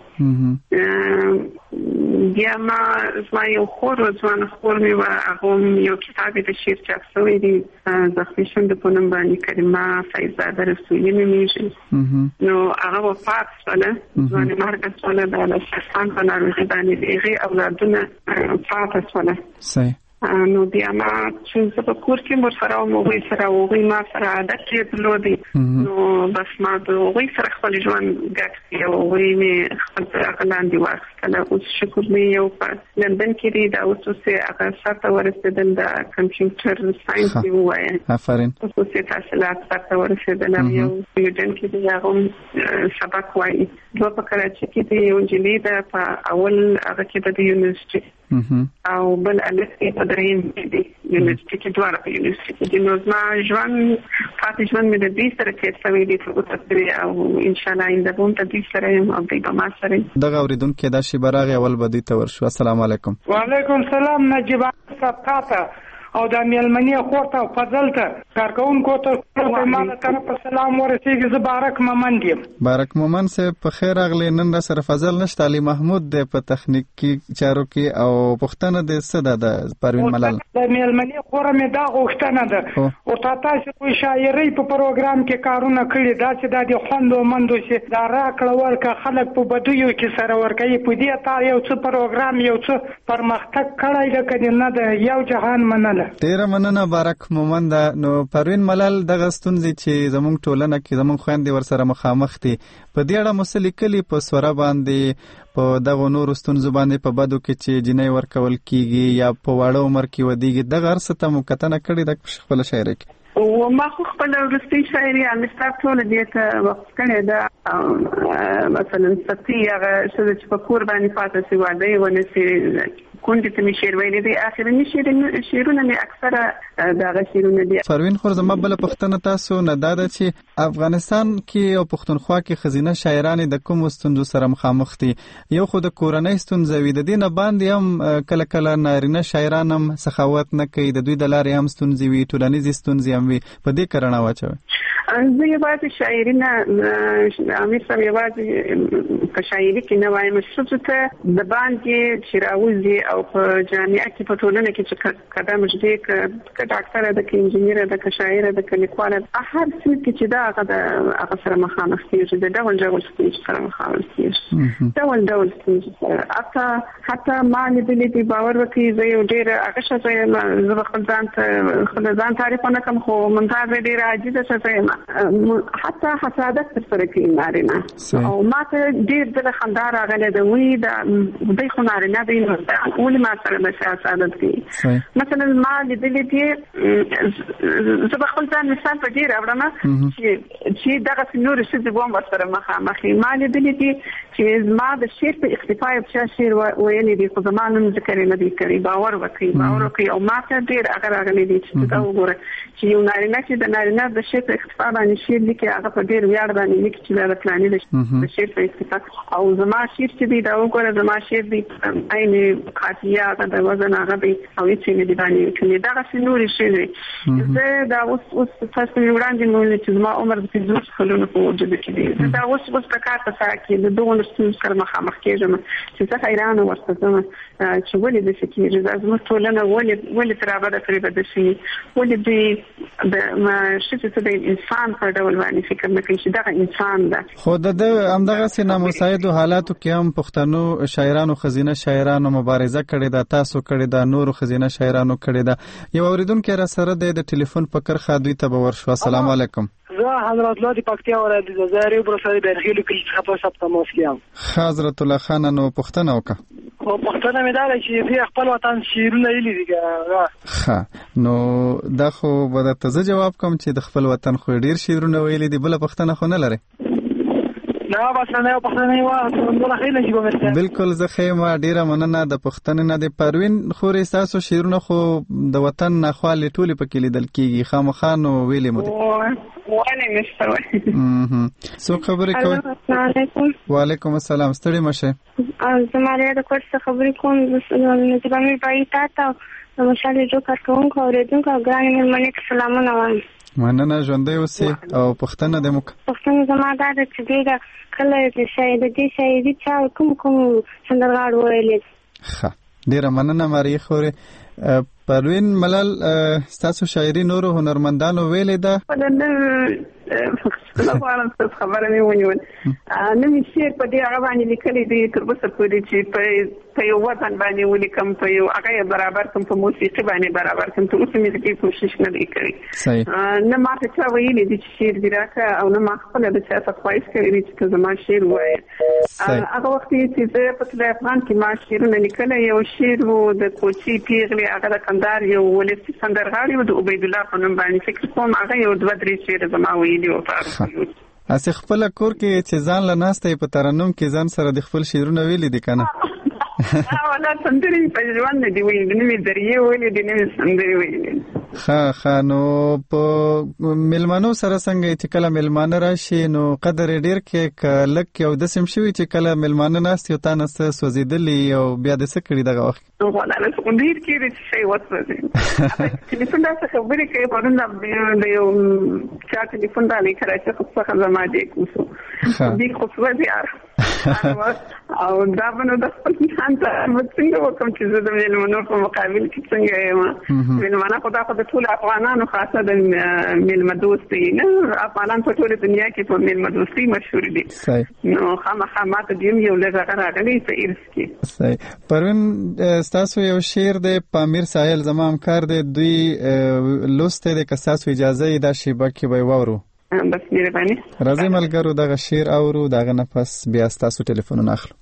Speaker 8: یم. بیا ما زما یو خور و، ځوانه خور مې وه، هغه یو کتاب یې د شعر چاپ شوی دی، زخمي شونډو په نوم باندې، کریمه فیضزاده رسولي نومیږي. نو هغه وفات شوله، ځوانې مرګه شوله، د السرطان په ناروغي باندې د هغې اولادونه پاته شوله.
Speaker 2: صحیح.
Speaker 8: نو بیا ما چې زه په کور کې ورسره وم، هغوی سره هغوی ما سره عادت یې درلودی، نو بس ما د هغوی سره خپل ژوند ګډ کړی، او هغوی مې خپل تر هغه لاندې واخیستله. اوس شکر مې یو په لندن کې دی، دا اوس هغه سر ته ورسېدل، د کمپیوټر ساینس یې ووایه،
Speaker 2: آفرین،
Speaker 8: اوس یې تحصیلات سر ته ورسېدل. او یو سویډن کې دی، هغه هم سبق وایي. دوه په کراچي کې دی، یو نجلۍ ده په اول هغه کې ده د یونیورسټي، او بل الف په درېیم کې دی یونیورسټي کې، دواړه په یونیورسټي کې دي. نو زما ژوند پاتې ژوند مې د دوی سره تېر شوی دی تر اوسه پورې، او انشاءالله آینده به هم د دوی سره یم، او دوی به ما سره یم.
Speaker 2: دغه اورېدونکی دا شیبه راغی، اول به دوی ته ورشو. السلام علیکم.
Speaker 13: وعلیکم السلام. نجیب صاحب ته او د میلمنې خور ته او فضل ته کارکوونکو ته ما له طرفه سلام ورسېږي. زه بارک مومند یم.
Speaker 2: بارک مومند صاحب په خیر راغلی. نن را سره فضل نشته، علي محمود دی په تخنیکي چارو کې، او پوښتنه د څه ده د پروین ملال؟
Speaker 13: د میلمنې خوره مې دا غوښتنه ده، ورته تاسو په شاعرۍ په پروګرام کې کارونه کړي، داسې دا د خوندو مندو چې دا راکړه ورکړه خلک په بدیو کې سره ورکوي، په دې تا یو څه پروګرام یو څه پرمختګ کړی ده که نه ده؟ یو جهان مننه.
Speaker 2: ډیره مننه بارک مومند. نو پروین ملال، دغه ستونزې چې زموږ ټولنه کې زموږ خویندې ورسره مخامخ دي، په دې اړه مو څه لیکلي په سوره باندې، په دغه نورو ستونزو باندې، په بدو کې چې جنۍ ورکول کیږي یا په واړه عمر کې ودیږي، دغه هر څه ته مو کتنه کړې ده په خپله شاعرۍ کې؟
Speaker 8: او ما خو خپل وروستۍ شاعري امستاب ټول دې ته وقف کړې ده. مثلا ستی هغه څه چې په کور باندې پاتې شي، واده یې ونه شي، کونډې ته مې شعر ویلی دی، اخرني شعرونه مې اکثره دغه شعرونه دي.
Speaker 2: پروین خور، زما بله پوښتنه تاسو نه دا ده چې افغانستان کې او پښتونخوا کې ښځینه شاعرانې د کومو ستونزو سره مخامخ دي؟ یو خو د کورنۍ ستونزه وي، د دې نه باندې هم کله کله نارینه شاعران هم سخاوت نه کوي، د دوی د لارې هم ستونزې وي، ټولنیزې ستونزې هم وي، په دې کې رڼا واچوئ.
Speaker 8: زه یوازې شاعري نه، امیر صاحب، یوازې په شاعري کې نه وایم، ښځو ته د باندې چې راوځي او په جامعه کې په ټولنه کې چې قدم ږدي، که ډاکټره ده، که انجینره ده، که شاعره ده، که لیکواله ده، هر څه کې چې ده هغه سره مخامخ کېږي، د ډول ډول ستونزو سره مخامخ کېږي، ډول ډول ستونزو سره. حتی ما لیدلي دي، باور وکړئ، زه یو ډېره هغه ښځه یم، زه به خپل ځان تعریف ونه کړم، خو ممتازه ډېره عاجزه ښځه یم، حتی حسادت ترسره کوي نارینه، او ما ته ډېر دله خندا راغلی ده، وایي دوی خو نارینه دی، نو ولې ما سره داسې حسادت کوي؟ مثلا ما لیدلي دي، زه به خپل ځان مثال په دې راوړم چې دغسې نورې ښځې به هم ورسره مخامخ وي. ما لیدلي دي چې زما د شعر په اختفا یو شعر ویلي دي خو زما نوم ذکر نه دی کړی. باور وکړئ او ما ته ډېر هغه راغلی دی چې دا وګوره چې یو نارینه چې د نارینه د شعر په اختفا باندې شعر لیکي هغه په ډېر ویاړ باندې لیکي چې دا د فلاني د شعر په اختفا او زما شعر چې دی دا وګوره زما شعر دی عین قافیه هغه د وزن هغه دی او هیڅ نه دی باندې چې دا څه نور شعر دی. زه دا اوس تاسو وړاندې مو چې زما عمر د 50 کلونو په وجود کې دی. دا اوس په کار په ساعت کې د دوه نسل سره مخامخ کېږم چې څه حیران ورته زما چې ولې د فکر زما ټولنه ولې ترابه د فریب د شي ولې د شته د انسان په ډول باندې فکر نه کوي چې دا انسان ده.
Speaker 2: خو د همدغه سینا مساعدو حالاتو کې هم پښتنو شاعرانو خزینه شاعرانو مبارزه کړې ده، تاسو کړې ده، نورو خزینه شاعرانو کړې ده. یو اوریدونکو را سره د ټلیفون په کرخه دوی ته به ورشو. السلام علیکم.
Speaker 15: زه حضرت الله د پکتیا ولایت د زاری برسالي بنخیل کلی څخه په سب تماس کیم.
Speaker 2: حضرت الله خان نو پښتنه وکړه.
Speaker 15: خو پښتنه مې دا چې په خپل وطن شیرونه ویلي دي.
Speaker 2: ښه نو دا خو به درته جواب کوم چې د خپل وطن خو ډیر شیرونه ویلي دي، بل پښتنه خو نه لري.
Speaker 15: نه بس نه پښتنه یو څنګه خیله شي به
Speaker 2: بالکل زه خیمه ډیره مننه د پښتنې نه د پروین خوري تاسو شیرونه خو د وطن نه خالي ټولي پکې لیدل کیږي خامخانو ویلې مو دي
Speaker 8: وانه مشته
Speaker 2: سو خبرې کوي.
Speaker 16: السلام علیکم.
Speaker 2: وعلیکم السلام. ستړي مشه.
Speaker 16: زماره د کوټ څخه خبرې کوم د باندې پای تا د مشالې جو کار کوم خو ورېدونکو ګرانې مېرمنې ته سلامونه وایم.
Speaker 2: مننه ژوندۍ اوسې او پښتنه د موږ
Speaker 16: پښتنه زما دا چې دی کله د شاعري شاعري چا کوم سندرغاړ ویلې.
Speaker 2: ښه ډیره مننه ماري خوري. پروین ملال تاسو شاعري نورو هنرمندانو ویلې ده؟
Speaker 8: خبره مې ونیول نه مې شعر په دې هغه باندې لیکلي دي تر اوسه پورې چې په یو وطن باندې ولیکم په یو هغه برابر کوم په موسیقي باندې برابر کوم تر اوسه مې دې کوشش نه دی کړی. نه ما ته چا ویلي دي چې شعر دې راکړه او نه ما خپله د چا څه خواهش کړی دی چې ته زما شعر ووایې. هغه وخت چې زه په طلایي افغان کې ما شعرونه لیکلی یو شعر و د کوچي پیغلې هغه د کندهار یو ولسي سندرغاړی و د عبیدالله په نوم باندې فکر کوم هغه یو 2-3 شعر زما ویلي و.
Speaker 2: اسی خپل کور کې چې ځان له ناسته په ترنم کې ځان سره د خپل شعرونه ویلي دي کنه؟
Speaker 8: ولا سندري په ژوند دی ویلي نه مې درې ویلي دي نه سندري ویلي.
Speaker 2: ښه نو په ملمنو سره څنګه چې کله ملمانه راشي نو قدر ډیر کې لک یو د سم شوی چې کله ملمانه ناست یو تانه سوځیدلې او بیا د څه کړی دغه وخت
Speaker 8: ولا له سکندیر کې د شی وڅ ټلیفون دا څه خبرې کوي پرون د یو چا ټلیفون دا نه کړی چې خو څه زما دی کوسو دې خو څه دی او دا بنو د خپل ځان ته څنګه وکم چې زه د ملمنو په مقابل کې څنګه یم. ملمنه خو دا خو د ټول افغانانو خاصه د ملمه دوستي نه افغانان په ټول دنیا کې په ملمه دوستي مشهور دي. نو خامخا ماته دیم یو لږه راغلی په ارث کې.
Speaker 2: صحیح. پرون تاسو یو شعر د پامیر ساحل زما همکار دی دوی لوسته د کساسو اجازه دا شیبه کې به وورو.
Speaker 8: بس مهرباني.
Speaker 2: راځي ملګرو دغه شعر اورو دغه نفس بیا تاسو ټلیفون اخلو.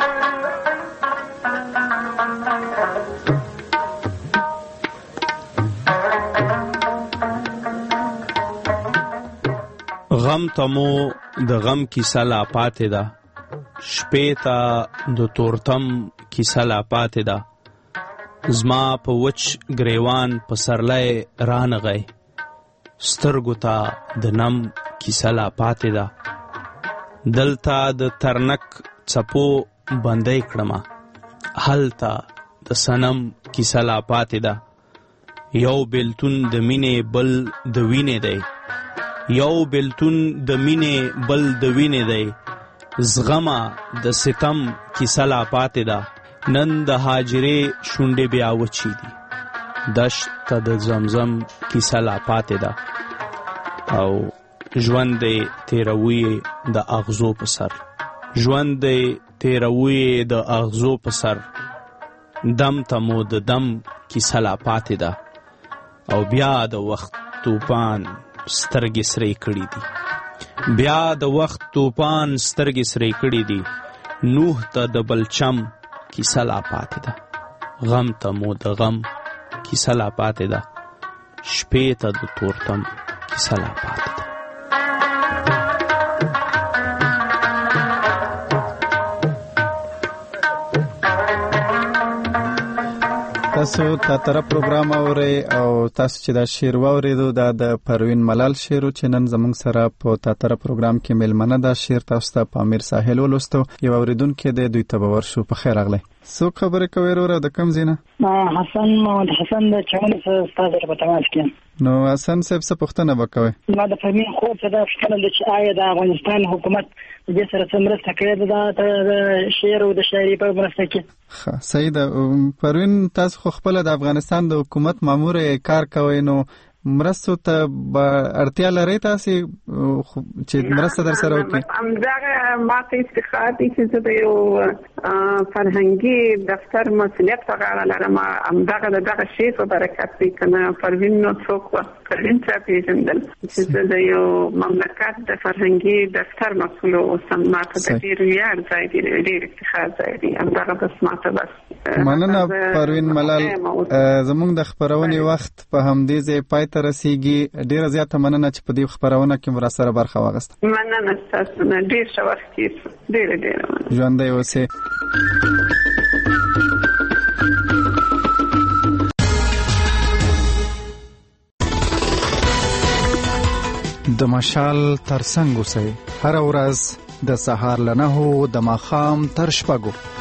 Speaker 23: غم تمو د غم کیسه لا پاتې ده شپې ته د تورتم کیسه لا پاتې ده زما په وچ گریوان په سرلای رانغی سترګو ته د نم کیسه لا پاتې ده دلته د ترنک څپو بندۍ کړمه هلته د صنم کیسه لا پاتې ده یو بیلتون د مینې بل د وینې دی یو بیلتون د مینې بل د وینې دی زغمه د ستم کیسه لا پاتې ده نن د هاجرې شونډې بیا وچې دي دشت ته د زمزم کیسه لا پاتې ده او ژوند دې تیروي د اغزو په سر ژوند دې تیروي د اغزو په سر دم ته مو د دم کیسه لا پاتې ده او بیا د وخت طوفان سترګې سرې کړې دي بیا د وخت طوفان سترګې سرې کړې دي نوح ته د بلچم کیسه لا پاتې ده غم ته مو د غم کیسه لا پاتې ده شپې ته د تورتم کیسه لا پاتې ده
Speaker 2: تاسو تاتره پروګرام اورئ او تاسو چې دا شعر واوریدو دا د پروین ملال شعر چې نن زموږ سره په تاتره پروګرام کې ملمنه دا شعر تاسو ته په امیر ساحل ولوستو یو اوریدونکو د دوی ته ورشو په خیر اغلی څوک خبرې کوي وروره د کوم ځای نه
Speaker 15: حسن محمد حسن د چمن ستاسو په تماس کې
Speaker 2: نو حسن صاحب څه پوښتنه وکوي
Speaker 15: ما د پرمین خو څه د پوښتنه د چې آیا د افغانستان حکومت د سره څومره تکړه د شعر او د شاعري په مرسته کې
Speaker 2: صحیح ده پروین تاسو خو خپل د افغانستان د حکومت مامور کار کوي نو مرستو ته اړتیا لري تاسو چې مرسته در سره وکړي
Speaker 8: همدغه ماته استخاره چې د یو فرهنګي دفتر مسؤلیت په غاړه لرم همدغه دغه شی په برکت دی کنه پروین نو څوک پروین څه پیژندل چې د یو مملکت د فرهنګي دفتر مسؤل او سماته د ډیر ویاړ ځای دی ډیر افتخار ځای دی همدغه بس ماته بس
Speaker 2: مننه پروین ملال زموږ د خبرونې وخت په همدې ځای پای رسیږي ډیره زیاته مننه چې په دې خبرونه کې مر سره برخه واغسته
Speaker 8: مننه تاسو نه ډیر ښه وخت کې ډیره
Speaker 2: ژوندۍ اوسئ د مشال ترڅنګ اوسئ هر ورځ د سهار له 9 د ماښام تر 6